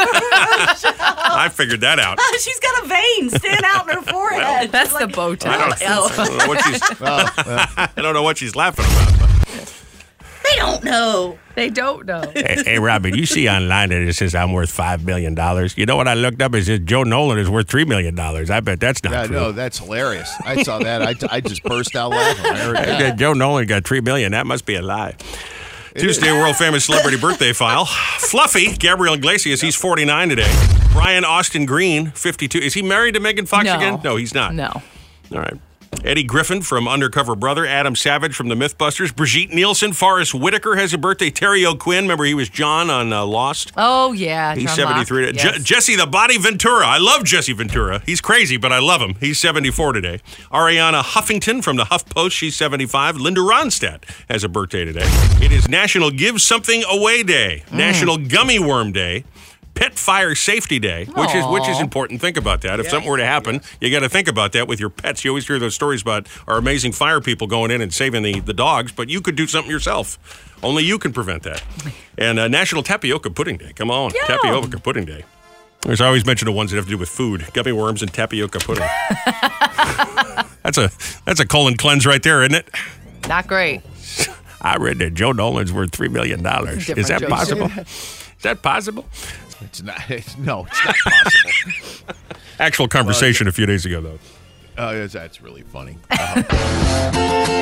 I figured that out. She's got a vein stand out in her forehead. That's the bow tie. I don't, Oh. I don't know what she's. Well, well, I don't know what she's laughing about. But They don't know. They don't know. Hey, hey, Robin, you see online that it says I'm worth five million dollars. You know what I looked up? It says Joe Nolan is worth three million dollars. I bet that's not Yeah, true. no, that's hilarious. I saw that. I, I just burst out laughing. I heard that. Joe Nolan got three million dollars. That must be a lie. Tuesday, world famous celebrity birthday file. Fluffy, Gabriel Iglesias, he's forty-nine today. Brian Austin Green, fifty-two. Is he married to Megan Fox No. again? No, he's not. No. All right. Eddie Griffin from Undercover Brother, Adam Savage from The Mythbusters, Brigitte Nielsen, Forrest Whitaker has a birthday, Terry O'Quinn, remember he was John on uh, Lost? Oh, yeah. He's John seventy-three. Locke, Je- yes. Jesse the Body Ventura. I love Jesse Ventura. He's crazy, but I love him. He's seventy-four today. Ariana Huffington from the HuffPost. She's seventy-five. Linda Ronstadt has a birthday today. It is National Give Something Away Day. Mm. National Gummy Worm Day. Pet Fire Safety Day, which is which is Aw. important. Think about that. If Yeah. something were to happen, you got to think about that with your pets. You always hear those stories about our amazing fire people going in and saving the, the dogs, but you could do something yourself. Only you can prevent that. And uh, National Tapioca Pudding Day. Come on, Yeah. Tapioca Pudding Day. There's always mention the ones that have to do with food, gummy worms and tapioca pudding. that's a that's a colon cleanse right there, isn't it? Not great. I read that Joe Nolan's worth three million dollars. Different Is that Joe possible? Nolan. Is that possible? It's not. It's, no, it's not possible. Actual conversation a few days ago, though. Oh, yes, that's really funny. Uh,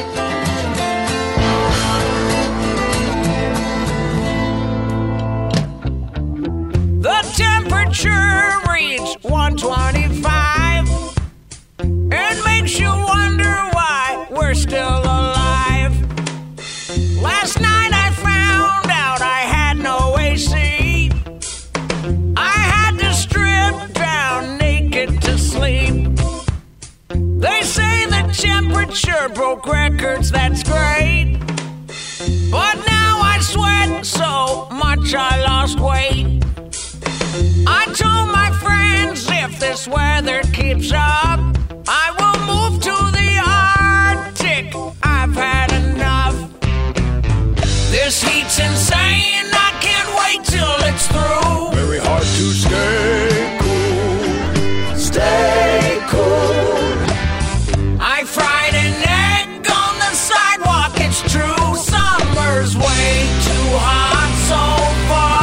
The temperature reached one twenty-five and makes you wonder why we're still alive. Last night I found out I had no A C. I had to strip down naked to sleep. They say the temperature broke records, that's great. But now I sweat so much I lost weight. I told my friends if this weather keeps up, I will move to the Arctic. I've had enough. This heat's insane. I can't wait till it's through. Very hard to stay cool. Stay cool. I fried an egg on the sidewalk. It's true. Summer's way too hot so far.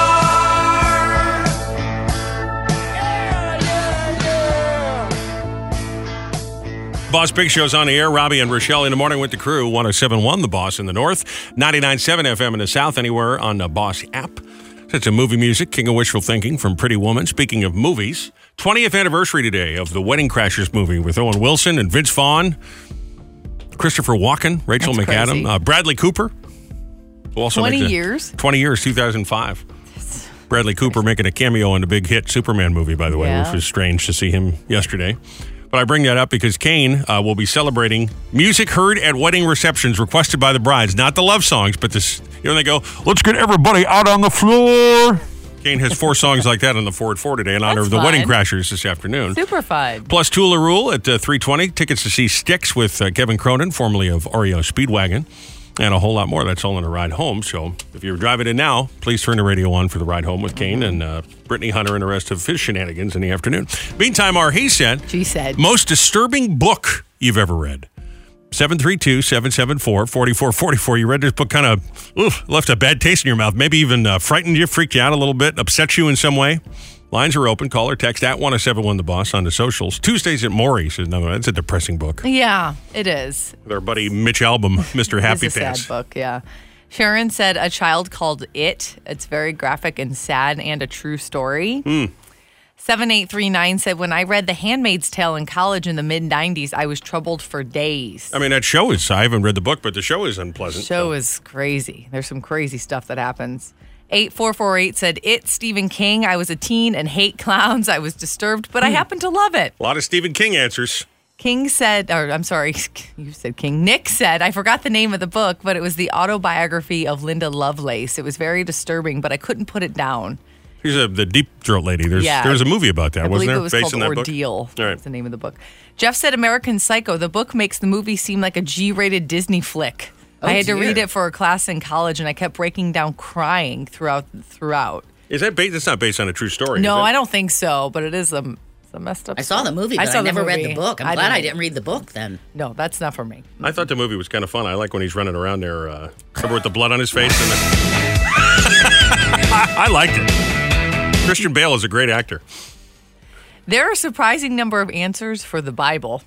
Boss Big Show's on the air. Robbie and Rochelle in the morning with the crew. one oh seven point one The Boss in the north. ninety-nine point seven F M in the south. Anywhere on the Boss app. It's a movie music. King of Wishful Thinking from Pretty Woman. Speaking of movies, twentieth anniversary today of the Wedding Crashers movie with Owen Wilson and Vince Vaughn, Christopher Walken, Rachel That's McAdams, crazy. uh, Bradley Cooper. who also twenty makes a- years? twenty years, two thousand five. Bradley Cooper making a cameo in the big hit Superman movie, by the way, Yeah. which was strange to see him yesterday. But I bring that up because Kane uh, will be celebrating music heard at wedding receptions requested by the brides. Not the love songs, but this, you know, they go, let's get everybody out on the floor. Kane has four songs like that on the Ford four today in honor That's of the Wedding fun. Crashers this afternoon. Super fun. Plus Tula Rule at uh, three twenty. Tickets to see Styx with uh, Kevin Cronin, formerly of R E O Speedwagon, and a whole lot more. That's all in a ride home. So if you're driving in now, please turn the radio on for the ride home with Kane and uh, Brittany Hunter and the rest of his shenanigans in the afternoon. Meantime, our He Said, She said. most disturbing book you've ever read. seven three two, seven seven four, four four four four. You read this book, kind of oof, left a bad taste in your mouth, maybe even uh, frightened you, freaked you out a little bit, upset you in some way. Lines are open. Call or text at one oh seven one The Boss on the socials. Tuesdays at Maury's is another one. It's a depressing book. Yeah, it is. With our buddy Mitch Albom, Mister Happy It's a Pants. sad book, yeah. Sharon said a child called It. It's very graphic and sad and a true story. Hmm. seven eight three nine said, when I read The Handmaid's Tale in college in the mid nineties, I was troubled for days. I mean, that show is, I haven't read the book, but the show is The unpleasant. show is crazy. There's some crazy stuff that happens. eight four four eight said, It, Stephen King. I was a teen and hate clowns. I was disturbed, but I happen to love it. A lot of Stephen King answers. King said, or I'm sorry, you said King. Nick said, I forgot the name of the book, but it was the autobiography of Linda Lovelace. It was very disturbing, but I couldn't put it down. Here's a, the Deep Throat lady. There's Yeah. there was a movie about that, I wasn't believe there? it was Based called on that book? Ordeal. All right. That's the name of the book. Jeff said American Psycho. The book makes the movie seem like a G-rated Disney flick. Oh, I had to dear. read it for a class in college, and I kept breaking down crying throughout. throughout. Is that based? That's not based on a true story. No, is it? I don't think so, but it is some a messed up I saw the movie, I but I, saw the never read movie. the book. I'm I glad I didn't didn't read the book then. No, that's not for me. I thought the movie was kind of fun. I like when he's running around there, uh, remember with the blood on his face. And the... I liked it. Christian Bale is a great actor. There are a surprising number of answers for the Bible.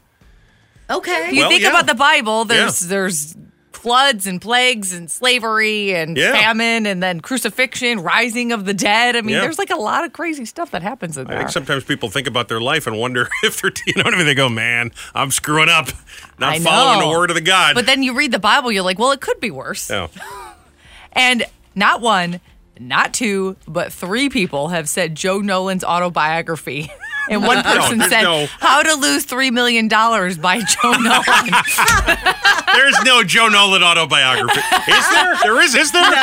Okay. If you Well, think yeah. about the Bible, there's Yeah. there's floods and plagues and slavery and Yeah. famine and then crucifixion, rising of the dead. I mean, Yeah. there's like a lot of crazy stuff that happens in I there. think sometimes people think about their life and wonder if they're, you know what I mean? They go, man, I'm screwing up, not I following know. the word of the God. But then you read the Bible, you're like, well, it could be worse. Yeah. And not one, not two, but three people have said Joe Nolan's autobiography. And one No, person there's said, no- How to Lose three million dollars by Joe Nolan. There's no Joe Nolan autobiography. Is there? There is, is there? No,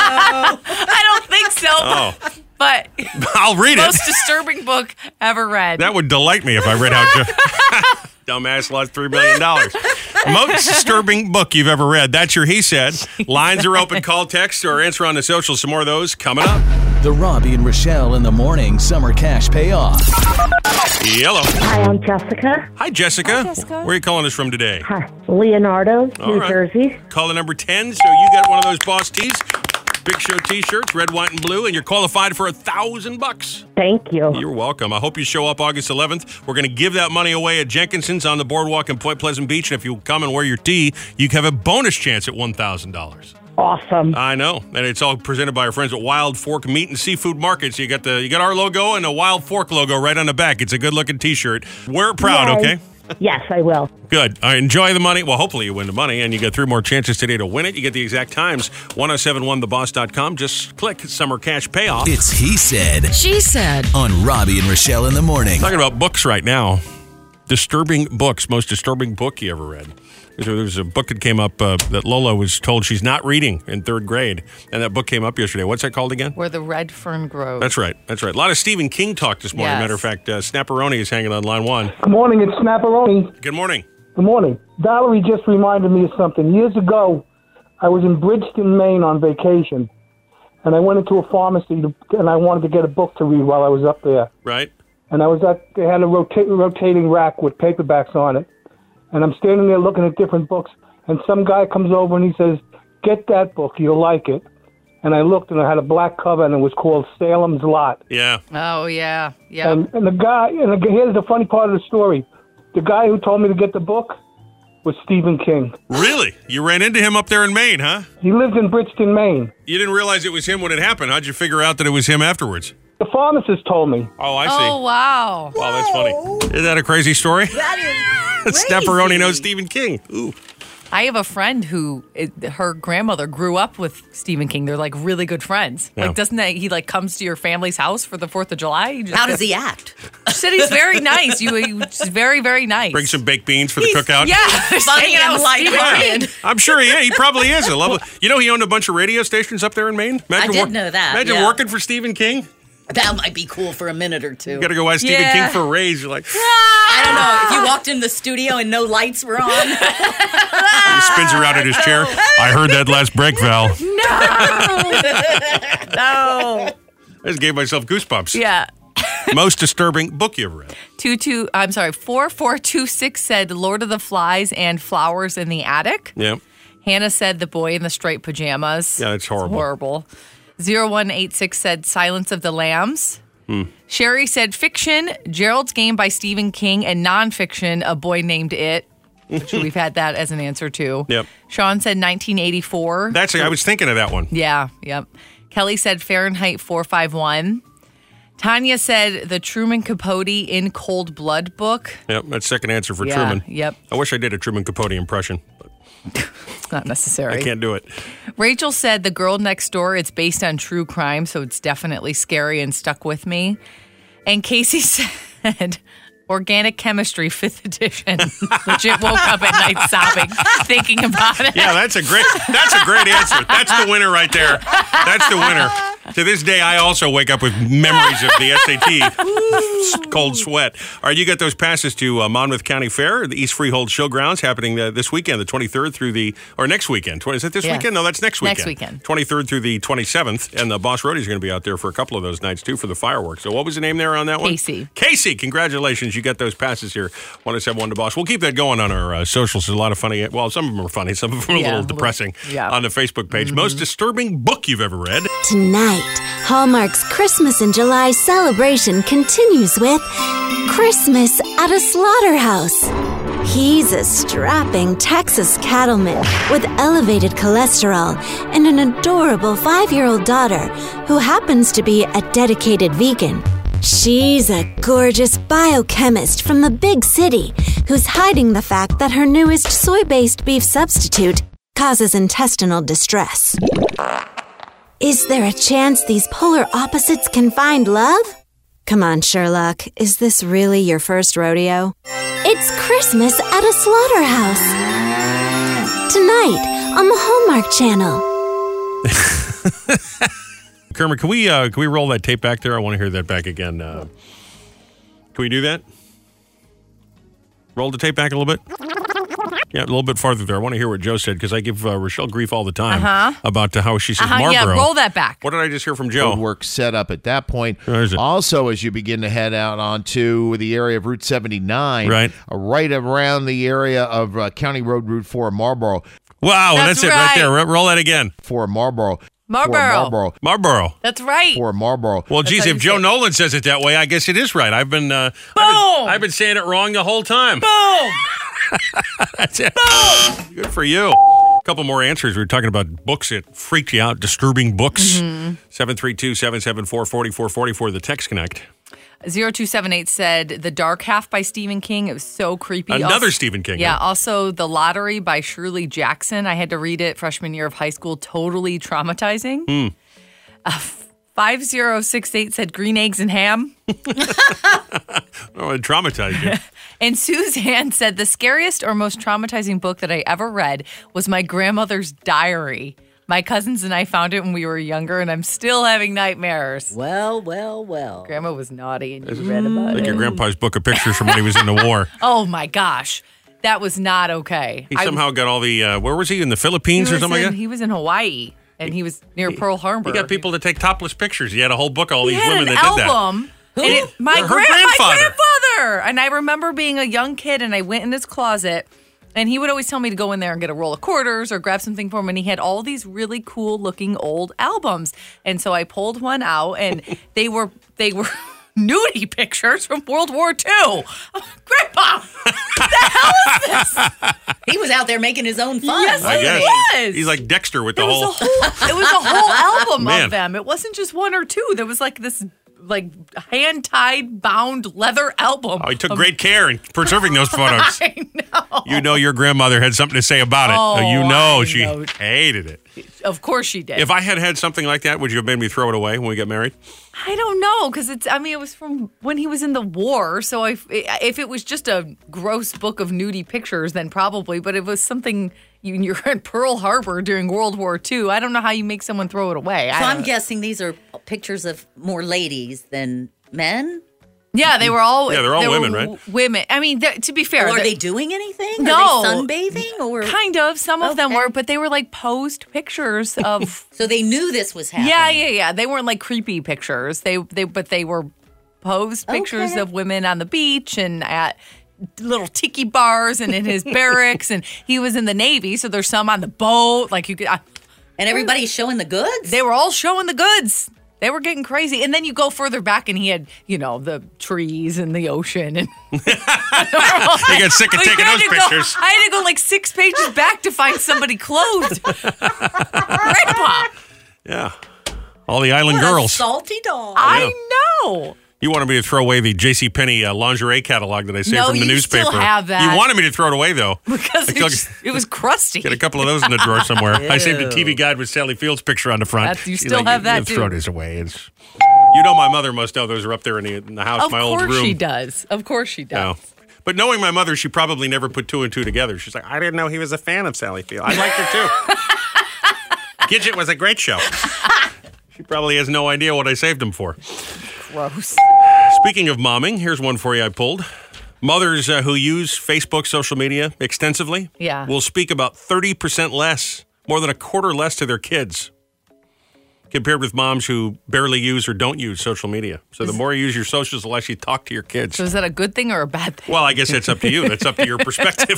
I don't think so. Oh. But I'll read most it. disturbing book ever read. That would delight me if I read how Joe... Dumbass lost three million dollars. Most disturbing book you've ever read. That's your He Said. Lines are open. Call, text, or answer on the socials. Some more of those coming up. The Robbie and Rochelle in the morning summer cash payoff. Yellow. Hi, I'm Jessica. Hi, Jessica. Hi, Jessica. Where are you calling us from today? Hi, Leonardo, All New right. Jersey. Caller number ten. So you got one of those Boss Tees, Big Show T-shirts, red, white, and blue, and you're qualified for a thousand bucks. Thank you. You're welcome. I hope you show up August eleventh. We're going to give that money away at Jenkinson's on the boardwalk in Point Pleasant Beach. And if you come and wear your tee, you have a bonus chance at one thousand dollars. Awesome. I know, and it's all presented by our friends at Wild Fork Meat and Seafood Market. So you got the you got our logo and a Wild Fork logo right on the back. It's a good looking T-shirt. Wear it proud, Yay. okay? Yes, I will. Good. All right, enjoy the money. Well, hopefully you win the money, and you get three more chances today to win it. You get the exact times. ten seventy-one the boss dot com. Just click Summer Cash Payoff. It's He Said She said. on Robbie and Rochelle in the morning. Talking about books right now. Disturbing books. Most disturbing book you ever read. There was a book that came up uh, that Lola was told she's not reading in third grade. And that book came up yesterday. What's that called again? Where the red fern grows. That's right. That's right. A lot of Stephen King talk this morning. Yes. Matter of fact, uh, Snapperoni is hanging on line one. Good morning, it's Snapperoni. Good morning. Good morning. Valerie just reminded me of something. Years ago, I was in Bridgeton, Maine on vacation, and I went into a pharmacy to, and I wanted to get a book to read while I was up there. Right. And I was at, they had a rota- rotating rack with paperbacks on it, and I'm standing there looking at different books, and some guy comes over and he says, "Get that book, you'll like it." And I looked, and it had a black cover, and it was called Salem's Lot. Yeah. Oh, yeah. Yeah. And, and the guy, and the, here's the funny part of the story. The guy who told me to get the book was Stephen King. Really? You ran into him up there in Maine, huh? He lived in Bridgeton, Maine. You didn't realize it was him when it happened. How'd you figure out that it was him afterwards? The pharmacist told me. Oh, I see. Oh, wow. Wow, that's funny. Isn't that a crazy story? That is Snapperoni knows Stephen King. Ooh. I have a friend who, it, her grandmother grew up with Stephen King. They're like really good friends. Yeah. Like, doesn't that, he like comes to your family's house for the fourth of July? He just- How does he act? She said he's very nice. You, he's very, very nice. Bring some baked beans for the He's- cookout. Yeah. Funny hanging out and with lighthearted. Stephen King. I'm sure he, yeah, he probably is. A lovely, you know, he owned a bunch of radio stations up there in Maine. I did know that, Imagine yeah. working for Stephen King. That might be cool for a minute or two. You got to go ask Stephen Yeah. King for a raise. You're like, I don't know. If you walked in the studio and no lights were on. he spins around in his chair. I heard that last break, Val. No. I just gave myself goosebumps. Yeah. Most disturbing book you ever read. Two two. I'm sorry. Four four two six said Lord of the Flies and Flowers in the Attic. Yeah. Hannah said The Boy in the Striped Pajamas. Yeah, it's horrible. It's horrible. Zero one eight six said Silence of the Lambs. Hmm. Sherry said fiction, Gerald's Game by Stephen King, and nonfiction, A Boy Named It. Which we've had that as an answer too. Yep. Sean said nineteen eighty-four. That's. I was thinking of that one. Yeah, yep. Kelly said Fahrenheit four five one. Tanya said the Truman Capote In Cold Blood book. Yep. That's second answer for Yeah, Truman. yep. I wish I did a Truman Capote impression, but It's not necessary. I can't do it. Rachel said The Girl Next Door, it's based on true crime, so it's definitely scary and stuck with me. And Casey said Organic Chemistry, fifth edition. Legit woke up at night sobbing, thinking about it. Yeah, that's a great. That's a great answer. That's the winner right there. That's the winner. To this day, I also wake up with memories of the S A T. cold sweat. All right, you got those passes to uh, Monmouth County Fair, the East Freehold Showgrounds, happening uh, this weekend, the twenty-third through the, or next weekend. Is it this Yeah. weekend? No, that's next weekend. Next weekend. twenty-third through the twenty-seventh, and the Boss Roadies are going to be out there for a couple of those nights, too, for the fireworks. So what was the name there on that one? Casey. Casey, congratulations. You got those passes here. one oh seven one The Boss. We'll keep that going on our uh, socials. There's a lot of funny, well, some of them are funny, some of them are Yeah, a little a little- depressing yeah. on the Facebook page. Most disturbing book you've ever read. Tonight, Hallmark's Christmas in July celebration continues with Christmas at a Slaughterhouse. He's a strapping Texas cattleman with elevated cholesterol and an adorable five-year-old daughter who happens to be a dedicated vegan. She's a gorgeous biochemist from the big city who's hiding the fact that her newest soy-based beef substitute causes intestinal distress. Is there a chance these polar opposites can find love? Come on, Sherlock. Is this really your first rodeo? It's Christmas at a Slaughterhouse. Tonight on the Hallmark Channel. Kermit, can we uh, can we roll that tape back there? I want to hear that back again. Uh, can we do that? Roll the tape back a little bit. Yeah, a little bit farther there. I want to hear what Joe said because I give uh, Rochelle grief all the time Uh-huh. about uh, how she says Uh-huh, Marlboro. yeah, roll that back. What did I just hear from Joe? Roadwork set up at that point. Where is it? Also, as you begin to head out onto the area of Route seventy-nine, Right. uh, right around the area of uh, County Road Route four in Marlboro. Wow, That's that's, it right right. there. Ro- Roll that again. For Marlboro. Marlboro. For Marlboro. Marlboro. That's right. For Marlboro. Well, That's geez, how if you Joe say it. Nolan says it that way, I guess it is right. I've been, uh, I've Boom! been, I've been saying it wrong the whole time. Boom! That's it. Good for you. A couple more answers. We were talking about books that freaked you out, disturbing books. seven three two, seven seven four, four four four four, the Text Connect. zero two seven eight said The Dark Half by Stephen King. It was so creepy. Another Also- Stephen King. Yeah. huh? Also, The Lottery by Shirley Jackson. I had to read it freshman year of high school. Totally traumatizing. Hmm. Uh, five zero six eight said Green Eggs and Ham. Oh, it traumatized you. And Suzanne said the scariest or most traumatizing book that I ever read was my grandmother's diary. My cousins and I found it when we were younger, and I'm still having nightmares. Well, well, well. Grandma was naughty, and you read about Like it. your grandpa's book of pictures from when he was in the war. Oh my gosh, that was not okay. He I- somehow got all the, uh, where was he, in the Philippines he or was something in, like that? He was in Hawaii, and he was near Pearl Harbor. He got people to take topless pictures. He had a whole book of all He these had women an that did that. album. And it, my, Her gran- grandfather. my grandfather. And I remember being a young kid, and I went in his closet, and he would always tell me to go in there and get a roll of quarters or grab something for him. And he had all these really cool looking old albums. And so I pulled one out, and they were they were nudie pictures from World War Two. I'm like, Grandpa, what the hell is this? He was out there making his own fun. Yes, I he guess. was. He's like Dexter with the It was whole... a whole. It was a whole album Man. of them. It wasn't just one or two. There was like this, like hand tied, bound leather album. Oh, he took of- great care in preserving those photos. I know. You know your grandmother had something to say about it. Oh, you know I she know. hated it. Of course she did. If I had had something like that, would you have made me throw it away when we got married? I don't know, because it's. I mean, it was from when he was in the war. So if if it was just a gross book of nudie pictures, then probably. But it was something. You, you're at Pearl Harbor during World War Two. I don't know how you make someone throw it away. So I I'm don't- guessing these are pictures of more ladies than men. Yeah, they were all. Yeah, they're all they were women, right? w- Women. I mean, th- to be fair, Or are the- they doing anything? No. Are they sunbathing? Or kind of. Some of them Okay. were, but they were like posed pictures of. so they knew this was happening. Yeah, yeah, yeah. They weren't like creepy pictures. They they but they were posed pictures Okay. of women on the beach and at little tiki bars and in his barracks, and he was in the Navy, so there's some on the boat. Like you could, I, And everybody's showing the goods. they were all showing the goods. They were getting crazy, and then you go further back, and he had, you know, the trees and the ocean, and He got sick of Like, taking I had those to go- pictures. I had to go like six pages back to find somebody clothed. Grandpa, Yeah. All the island What a girls. salty dog. I know. You wanted me to throw away the JCPenney uh, lingerie catalog that I saved No, from the you newspaper. still have that. You wanted me to throw it away, though. Because I it, took- just- it was crusty. Get a couple of those in the drawer somewhere. I saved a Ew. T V guide with Sally Field's picture on the front. That's- you She's still like, have "You- that, you too." Throw this away. It's, you know my mother must know those are up there in the, in the house, Of my old course room. she does. Of course she does. No. But knowing my mother, she probably never put two and two together. She's like, I didn't know he was a fan of Sally Field. I liked her too. Gidget was a great show. She probably has no idea what I saved him for. Gross. Speaking of momming, here's one for you I pulled. Mothers uh, who use Facebook, social media extensively Yeah. will speak about thirty percent less, more than a quarter less to their kids, compared with moms who barely use or don't use social media. So the more you use your socials, the less you talk to your kids. So is that a good thing or a bad thing? Well, I guess that's up to you. That's up to your perspective.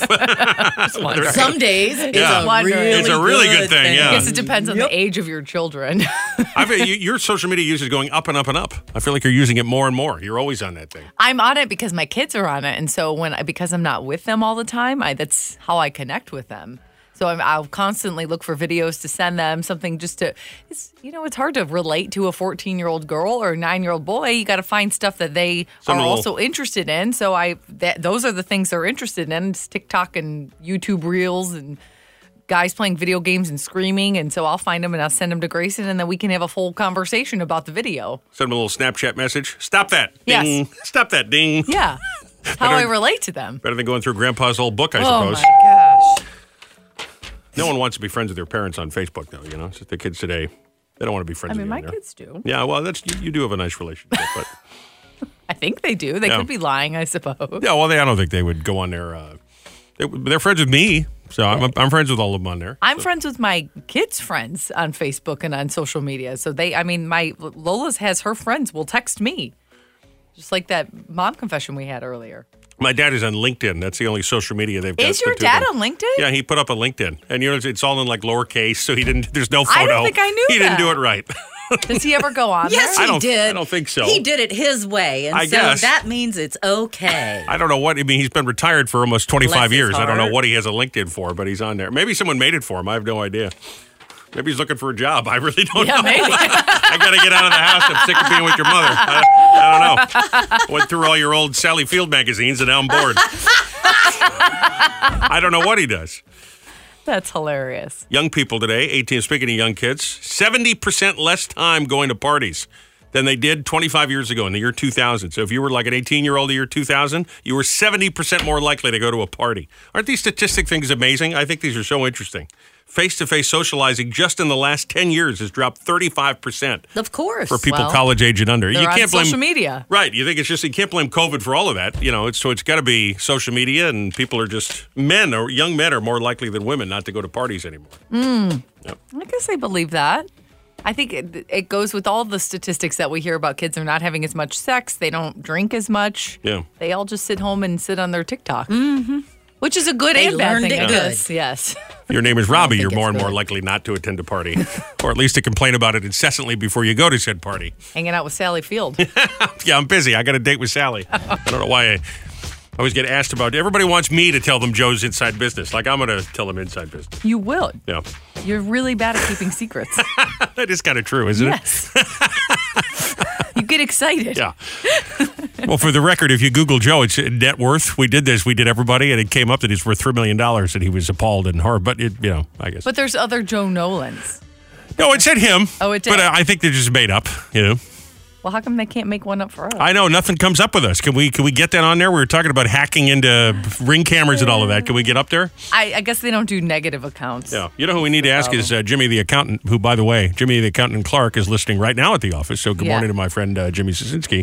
Some days it's Yeah. a really, It's a really good thing, yeah. I guess it depends on the age of your children. I feel you, your social media use is going up and up and up. I feel like you're using it more and more. You're always on that thing. I'm on it because my kids are on it, and so when I, because I'm not with them all the time, I, that's how I connect with them. So I'm, I'll constantly look for videos to send them, something just to, it's, you know, it's hard to relate to a fourteen-year-old girl or a nine-year-old boy. You got to find stuff that they Some are little- also interested in. So I, that, those are the things they're interested in. It's TikTok and YouTube Reels and guys playing video games and screaming. And so I'll find them and I'll send them to Grayson, and then we can have a full conversation about the video. Send them a little Snapchat message. Stop that. Yes. Ding. Stop that. Ding. Yeah. How I relate to them. Better than going through Grandpa's old book, I Oh, suppose. my gosh. No one wants to be friends with their parents on Facebook, though. You know, it's just the kids today. They don't want to be friends I mean, with you my on there. kids do. Yeah, well, that's you, you do have a nice relationship, but I think they do. They Yeah. could be lying, I suppose. yeah, well, they I don't think they would go on there. Uh, they, they're friends with me, so I'm, I'm friends with all of them on there. I'm friends with my kids' friends on Facebook and on social media. So they, I mean, my Lola's has her friends will text me, just like that mom confession we had earlier. My dad is on LinkedIn. That's the only social media they've got. Is your the two dad of them. on LinkedIn? Yeah, he put up a LinkedIn, and you know it's all in like lowercase, so he didn't. There's no photo. I don't think I knew He that. didn't do it right. Does he ever go on Yes, there? he I don't- did. I don't think so. He did it his way, and I so guess. that means it's okay. I don't know what. I mean, he's been retired for almost twenty-five Bless his years. I don't know heart. what he has a LinkedIn for, but he's on there. Maybe someone made it for him. I have no idea. Maybe he's looking for a job. I really don't Yeah, know. maybe. I got to get out of the house. I'm sick of being with your mother. I, I don't know. Went through all your old Sally Field magazines, and now I'm bored. I don't know what he does. That's hilarious. Young people today, eighteen, speaking of young kids, seventy percent less time going to parties than they did twenty-five years ago in the year two thousand. So if you were like an eighteen-year-old in the year two thousand, you were seventy percent more likely to go to a party. Aren't these statistic things amazing? I think these are so interesting. Face-to-face socializing just in the last ten years has dropped thirty-five percent Of course. for people Well, college age and under. They're You on can't blame social media. Right. You think it's just, you can't blame COVID for all of that. You know, it's, so it's got to be social media, and people are just, men or young men are more likely than women not to go to parties anymore. Mm. Yep. I guess I believe that. I think it, it goes with all the statistics that we hear about kids are not having as much sex. They don't drink as much. Yeah. They all just sit home and sit on their TikTok. Mm-hmm. Which is a good They and bad learned thing. it I good. guess. Yes. If your name is Robbie, think you're more it's and more good. likely not to attend a party, or at least to complain about it incessantly before you go to said party. Hanging out with Sally Field. Yeah, I'm busy. I got a date with Sally. I don't know why I always get asked about. Everybody wants me to tell them Joe's inside business. Like I'm going to tell them inside business. You will. Yeah, You're really bad at keeping secrets. that is kind of true, isn't Yes. You get excited. it? Yeah. Well, for the record, if you Google Joe, it's net worth. We did this. We did everybody, and it came up that he's worth three million dollars, and he was appalled and horrible. But, it, you know, I guess. But there's other Joe Nolans. No, it said him. Oh, it did? But uh, I think they're just made up, you know. Well, how come they can't make one up for us? I know nothing comes up with us. Can we can we get that on there? We were talking about hacking into Ring cameras and all of that. Can we get up there? I, I guess they don't do negative accounts. Yeah. You know who we need to ask is uh, Jimmy the accountant, who, by the way, Jimmy the accountant Clark is listening right now at the office. So good Yeah. morning to my friend uh, Jimmy Szynski,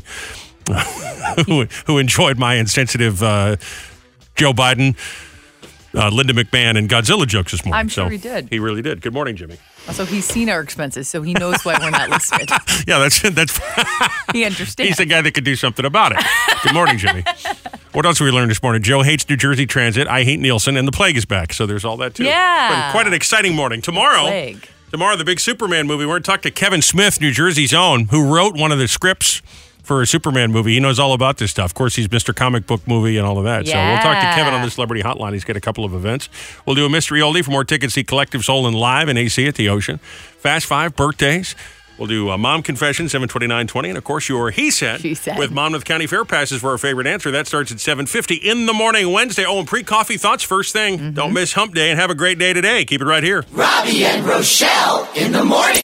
who, who enjoyed my insensitive uh, Joe Biden, uh, Linda McMahon, and Godzilla jokes this morning. I'm sure So he did. He really did. Good morning, Jimmy. So he's seen our expenses, so he knows why we're not listed. Yeah, that's that's. He understands. He's the guy that could do something about it. Good morning, Jimmy. What else did we learn this morning? Joe hates New Jersey Transit. I hate Nielsen, and the plague is back. So there's all that too. Yeah. Been quite an exciting morning. Tomorrow, Plague. tomorrow, the big Superman movie. We're going to talk to Kevin Smith, New Jersey's own, who wrote one of the scripts for a Superman movie. He knows all about this stuff. Of course, he's Mister Comic Book Movie and all of that. So we'll talk to Yeah. Kevin on the Celebrity Hotline. He's got a couple of events. We'll do a mystery oldie. For more tickets, see Collective Soul and Live in A C at the Ocean. Fast Five birthdays. We'll do a Mom Confession, seven twenty-nine twenty. And, of course, your He Said, She Said. with Monmouth County Fair Passes for our favorite answer. That starts at seven fifty in the morning Wednesday. Oh, and pre-coffee thoughts first thing. Don't miss Hump Day, and have a great day today. Keep it right here. Robbie and Rochelle in the morning.